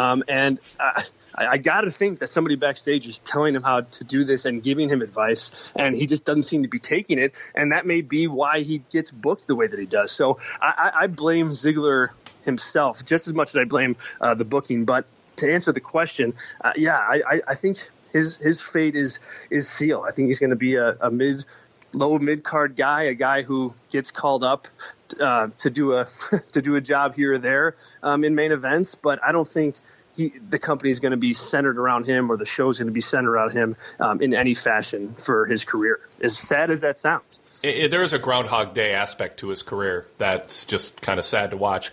C: I got to think that somebody backstage is telling him how to do this and giving him advice, and he just doesn't seem to be taking it. And that may be why he gets booked the way that he does. So I blame Ziggler himself just as much as I blame the booking. But to answer the question, I think his fate is sealed. I think he's going to be a low mid card guy, a guy who gets called up to do a job here or there in main events. But I don't think the company is going to be centered around him, or the show is going to be centered around him in any fashion for his career. As sad as that sounds.
B: There is a Groundhog Day aspect to his career that's just kind of sad to watch.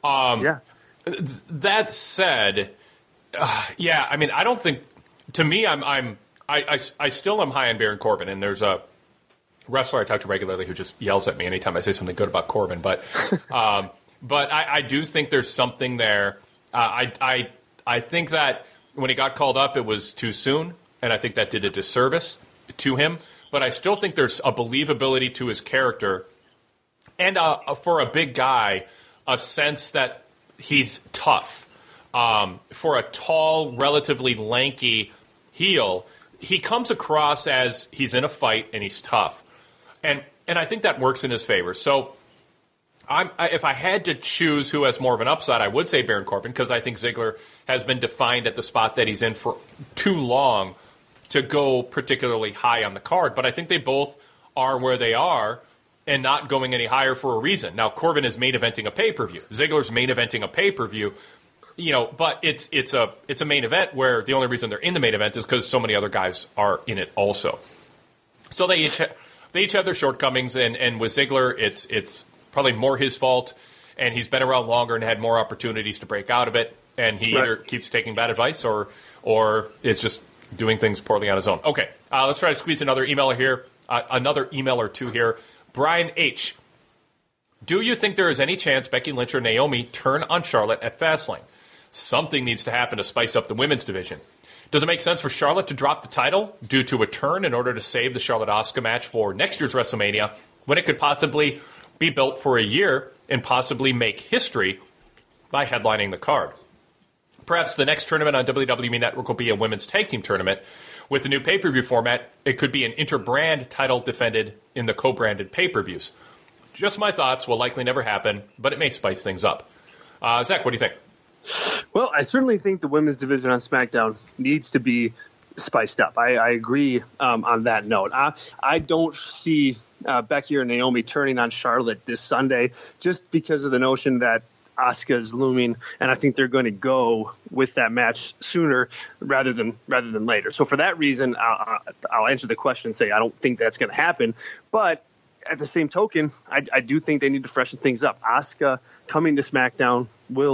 B: That said, I don't think. To me, I still am high on Baron Corbin, and there's a wrestler I talk to regularly who just yells at me anytime I say something good about Corbin. But I do think there's something there. I think that when he got called up, it was too soon, and I think that did a disservice to him. But I still think there's a believability to his character, and for a big guy, a sense that he's tough. For a tall, relatively lanky heel, he comes across as he's in a fight and he's tough. And I think that works in his favor. So if I had to choose who has more of an upside, I would say Baron Corbin, because I think Ziggler has been defined at the spot that he's in for too long to go particularly high on the card. But I think they both are where they are and not going any higher for a reason. Now, Corbin is main eventing a pay-per-view. Ziggler's main eventing a pay-per-view. But it's a main event where the only reason they're in the main event is because so many other guys are in it also. So they each have their shortcomings, and with Ziggler, it's probably more his fault, and he's been around longer and had more opportunities to break out of it, and he either keeps taking bad advice or is just doing things poorly on his own. Okay, let's try to squeeze another emailer here, another email or two here. Brian H. Do you think there is any chance Becky Lynch or Naomi turn on Charlotte at Fastlane? Something needs to happen to spice up the women's division. Does it make sense for Charlotte to drop the title due to a turn in order to save the Charlotte-Asuka match for next year's WrestleMania, when it could possibly be built for a year and possibly make history by headlining the card? Perhaps the next tournament on WWE Network will be a women's tag team tournament. With the new pay-per-view format, it could be an inter-brand title defended in the co-branded pay-per-views. Just my thoughts. Will likely never happen, but it may spice things up. Zach, what do you think?
C: Well, I certainly think the women's division on SmackDown needs to be spiced up. I agree on that note. I don't see Becky or Naomi turning on Charlotte this Sunday just because of the notion that Asuka's looming, and I think they're going to go with that match sooner rather than later. So for that reason, I'll answer the question and say I don't think that's going to happen. But at the same token, I do think they need to freshen things up. Asuka coming to SmackDown will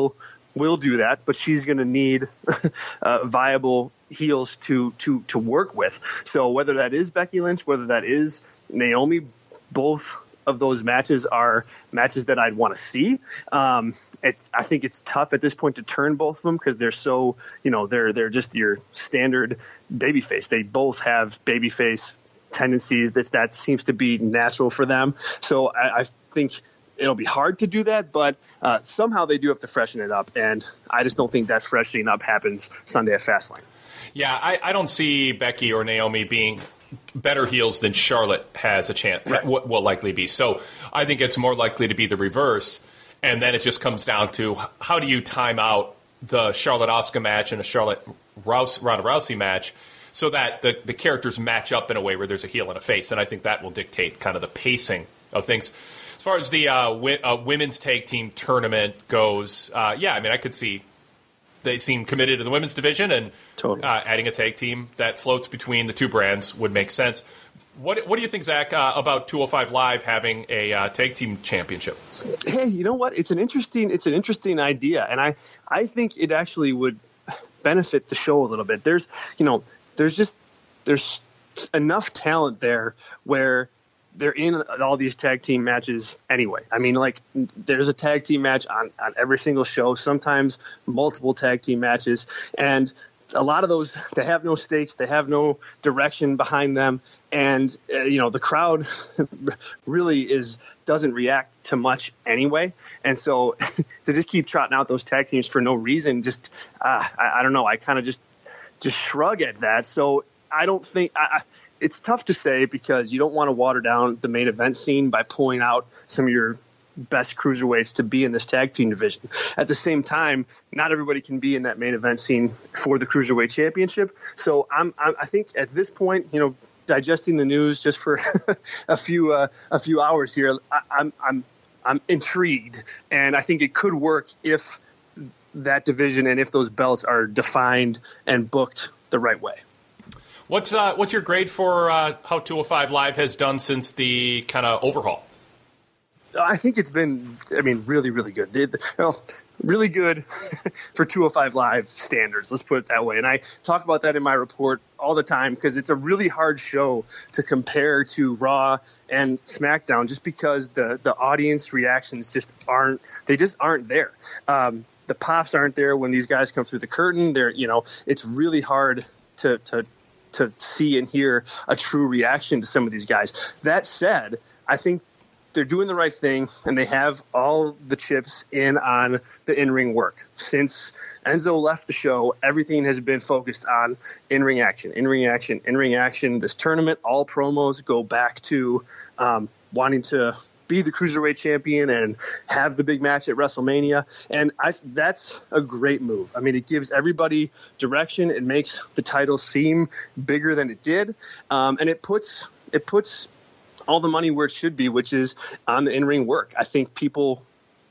C: will do that, but she's going to need viable heels to work with. So whether that is Becky Lynch, whether that is Naomi, both of those matches are matches that I'd want to see. I think it's tough at this point to turn both of them because they're so, they're just your standard babyface. They both have babyface tendencies. That seems to be natural for them. So I think it'll be hard to do that, but somehow they do have to freshen it up, and I just don't think that freshening up happens Sunday at Fastlane.
B: Yeah, I don't see Becky or Naomi being better heels than Charlotte has a chance,
C: right.
B: will likely be. So I think it's more likely to be the reverse, and then it just comes down to how do you time out the Charlotte-Asuka match and a Charlotte-Ronda Rousey match so that the characters match up in a way where there's a heel and a face, and I think that will dictate kind of the pacing of things. As far as the women's tag team tournament goes, I could see they seem committed to the women's division, and
C: totally.
B: Adding a tag team that floats between the two brands would make sense. What do you think, Zach, about 205 Live having a tag team championship?
C: Hey, you know what? It's an interesting idea, and I think it actually would benefit the show a little bit. There's enough talent there where they're in all these tag team matches anyway. I mean, like, there's a tag team match on every single show, sometimes multiple tag team matches. And a lot of those, they have no stakes. They have no direction behind them. And, the crowd really doesn't react to much anyway. And so to just keep trotting out those tag teams for no reason, I don't know. I kind of just shrug at that. So I don't think it's tough to say because you don't want to water down the main event scene by pulling out some of your best cruiserweights to be in this tag team division. At the same time, not everybody can be in that main event scene for the Cruiserweight Championship. So I think at this point, digesting the news just for a few hours here, I'm intrigued, and I think it could work if that division and if those belts are defined and booked the right way.
B: What's your grade for how 205 Live has done since the kind of overhaul?
C: I think it's been, really, really good. Really good for 205 Live standards, let's put it that way. And I talk about that in my report all the time because it's a really hard show to compare to Raw and SmackDown just because the audience reactions just aren't there. The pops aren't there when these guys come through the curtain. It's really hard to see and hear a true reaction to some of these guys. That said, I think they're doing the right thing, and they have all the chips in on the in-ring work. Since Enzo left the show, everything has been focused on in-ring action. This tournament, all promos go back to wanting to be the Cruiserweight champion and have the big match at WrestleMania. And that's a great move. It gives everybody direction. It makes the title seem bigger than it did. And it puts all the money where it should be, which is on the in-ring work. I think people,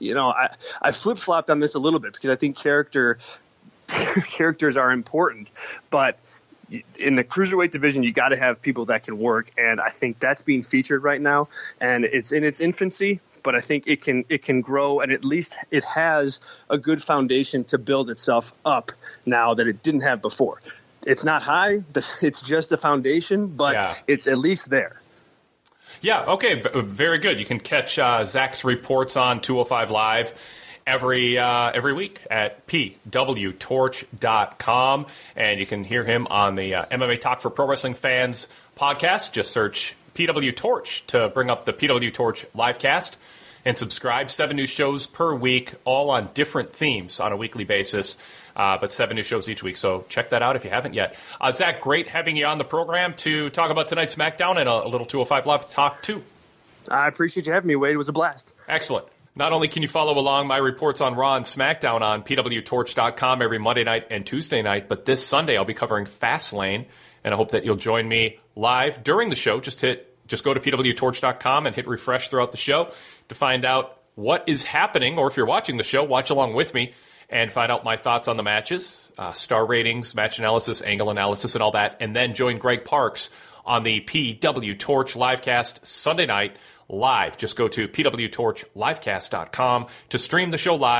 C: I flip-flopped on this a little bit because I think characters are important, but in the Cruiserweight division, you got to have people that can work, and I think that's being featured right now, and it's in its infancy, but I think it can grow, and at least it has a good foundation to build itself up now that it didn't have before. It's not high, it's just a foundation, but It's at least there.
B: Yeah, okay, very good. You can catch Zach's reports on 205 Live every week at pwtorch.com, and you can hear him on the MMA Talk for Pro Wrestling Fans podcast. Just search PW Torch to bring up the PW Torch livecast and subscribe. 7 new shows per week, all on different themes on a weekly basis, but 7 new shows each week. So check that out if you haven't yet. Zach, great having you on the program to talk about tonight's SmackDown and a little 205 Live talk too.
C: I appreciate you having me, Wade. It was a blast.
B: Excellent. Not only can you follow along my reports on Raw and SmackDown on pwtorch.com every Monday night and Tuesday night, but this Sunday I'll be covering Fastlane, and I hope that you'll join me live during the show. Just go to pwtorch.com and hit refresh throughout the show to find out what is happening, or if you're watching the show, watch along with me and find out my thoughts on the matches, star ratings, match analysis, angle analysis, and all that, and then join Greg Parks on the PW Torch livecast Sunday night live. Just go to pwtorchlivecast.com to stream the show live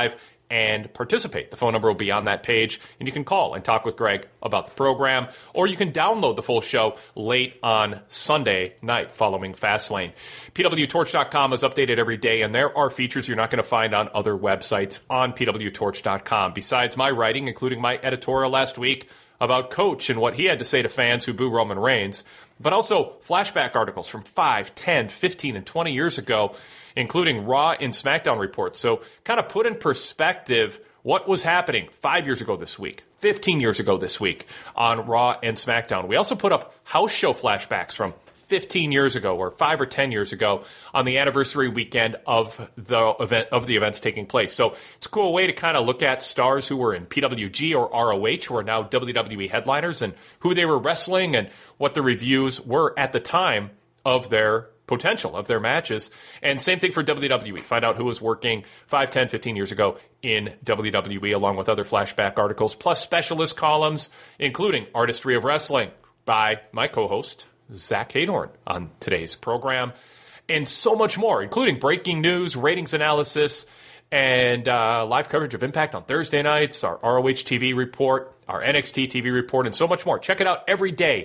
B: and participate. The phone number will be on that page, and you can call and talk with Greg about the program, or you can download the full show late on Sunday night following Fastlane. PWTorch.com is updated every day, and there are features you're not going to find on other websites on PWTorch.com. Besides my writing, including my editorial last week about Coach and what he had to say to fans who boo Roman Reigns, but also flashback articles from 5, 10, 15, and 20 years ago, including Raw and SmackDown reports. So kind of put in perspective what was happening 5 years ago this week, 15 years ago this week on Raw and SmackDown. We also put up house show flashbacks from 15 years ago or 5 or 10 years ago on the anniversary weekend of the events taking place. So it's a cool way to kind of look at stars who were in PWG or ROH who are now WWE headliners and who they were wrestling and what the reviews were at the time of their potential, of their matches. And same thing for WWE. Find out who was working 5, 10, 15 years ago in WWE, along with other flashback articles, plus specialist columns, including Artistry of Wrestling by my co-host, Zach Haydorn, on today's program, and so much more, including breaking news, ratings analysis, and live coverage of Impact on Thursday nights, our ROH TV report, our NXT TV report, and so much more. Check it out every day,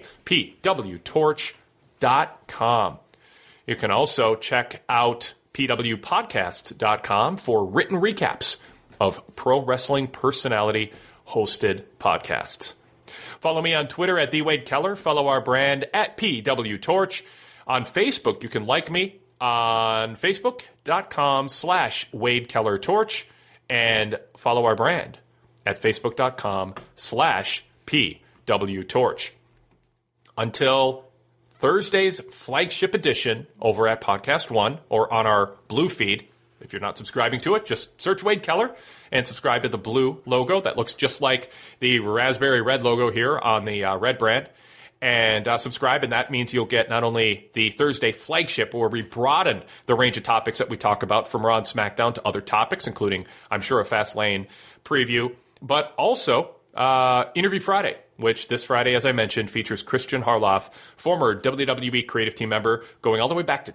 B: pwtorch.com. You can also check out pwpodcasts.com for written recaps of pro wrestling personality-hosted podcasts. Follow me on Twitter at TheWadeKeller. Follow our brand at PWTorch. On Facebook, you can like me on Facebook.com/WadeKellerTorch and follow our brand at Facebook.com/PWTorch. Until Thursday's flagship edition over at Podcast One or on our blue feed. If you're not subscribing to it, just search Wade Keller and subscribe to the blue logo that looks just like the raspberry red logo here on the red brand. And subscribe, and that means you'll get not only the Thursday flagship, where we broaden the range of topics that we talk about from Raw and SmackDown to other topics, including, I'm sure, a Fastlane preview, but also Interview Friday, which this Friday, as I mentioned, features Christian Harloff, former WWE creative team member, going all the way back to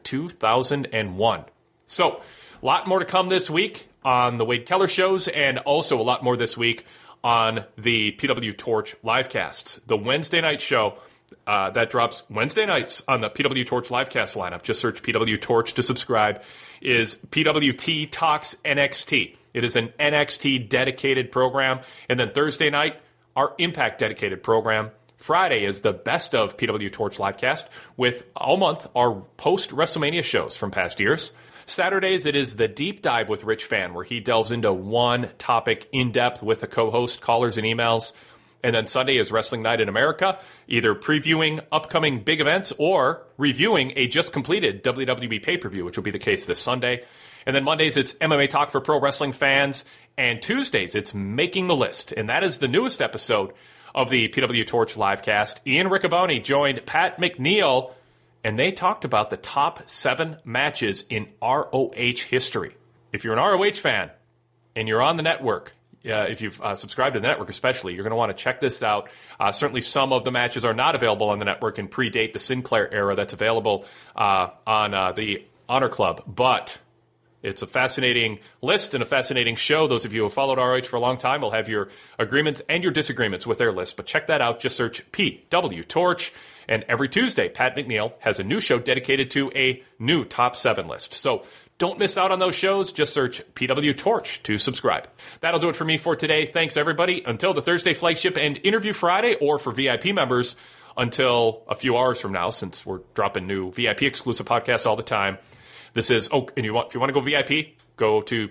B: 2001. So, a lot more to come this week on the Wade Keller shows, and also a lot more this week on the PW Torch livecasts. The Wednesday night show that drops Wednesday nights on the PW Torch livecast lineup, just search PW Torch to subscribe, is PWT Talks NXT. It is an NXT dedicated program. And then Thursday night, our Impact dedicated program. Friday is the best of PW Torch livecast, with all month our post-WrestleMania shows from past years. Saturdays, it is the Deep Dive with Rich Fan, where he delves into one topic in depth with a co-host, callers, and emails. And then Sunday is Wrestling Night in America, either previewing upcoming big events or reviewing a just completed WWE pay-per-view, which will be the case this Sunday. And then Mondays, it's MMA Talk for pro wrestling fans. And Tuesdays, it's Making the List. And that is the newest episode of the PW Torch livecast. Ian Riccaboni joined Pat McNeil, and they talked about the top 7 matches in ROH history. If you're an ROH fan and you're on the network, if you've subscribed to the network especially, you're going to want to check this out. Certainly some of the matches are not available on the network and predate the Sinclair era that's available on the Honor Club. But it's a fascinating list and a fascinating show. Those of you who have followed ROH for a long time will have your agreements and your disagreements with their list. But check that out. Just search PW Torch. And every Tuesday, Pat McNeil has a new show dedicated to a new top 7 list. So don't miss out on those shows. Just search PW Torch to subscribe. That'll do it for me for today. Thanks, everybody. Until the Thursday flagship and Interview Friday, or for VIP members, until a few hours from now, since we're dropping new VIP exclusive podcasts all the time. This is, and if you want to go VIP, go to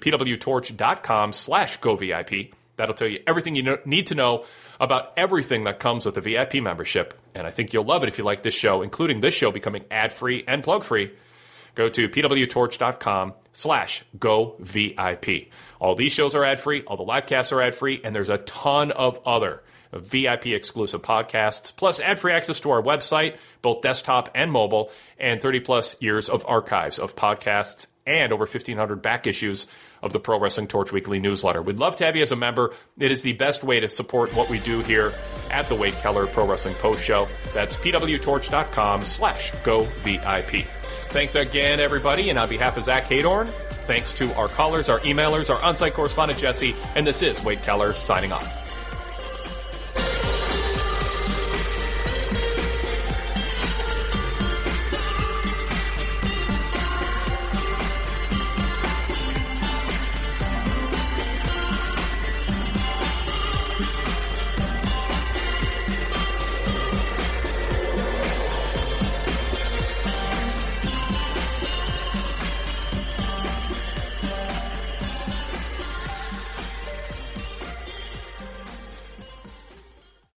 B: pwtorch.com/govip. That'll tell you everything you need to know about everything that comes with a VIP membership. And I think you'll love it if you like this show, including this show becoming ad-free and plug-free. Go to pwtorch.com/govip. All these shows are ad-free, all the livecasts are ad-free, and there's a ton of other VIP exclusive podcasts, plus ad-free access to our website, both desktop and mobile, and 30-plus years of archives of podcasts and over 1,500 back issues of the Pro Wrestling Torch Weekly newsletter. We'd love to have you as a member. It is the best way to support what we do here at the Wade Keller Pro Wrestling Post Show. That's pwtorch.com/govip. Thanks again, everybody, and on behalf of Zach Haydorn, Thanks to our callers, our emailers, our on-site correspondent, Jesse, and this is Wade Keller signing off.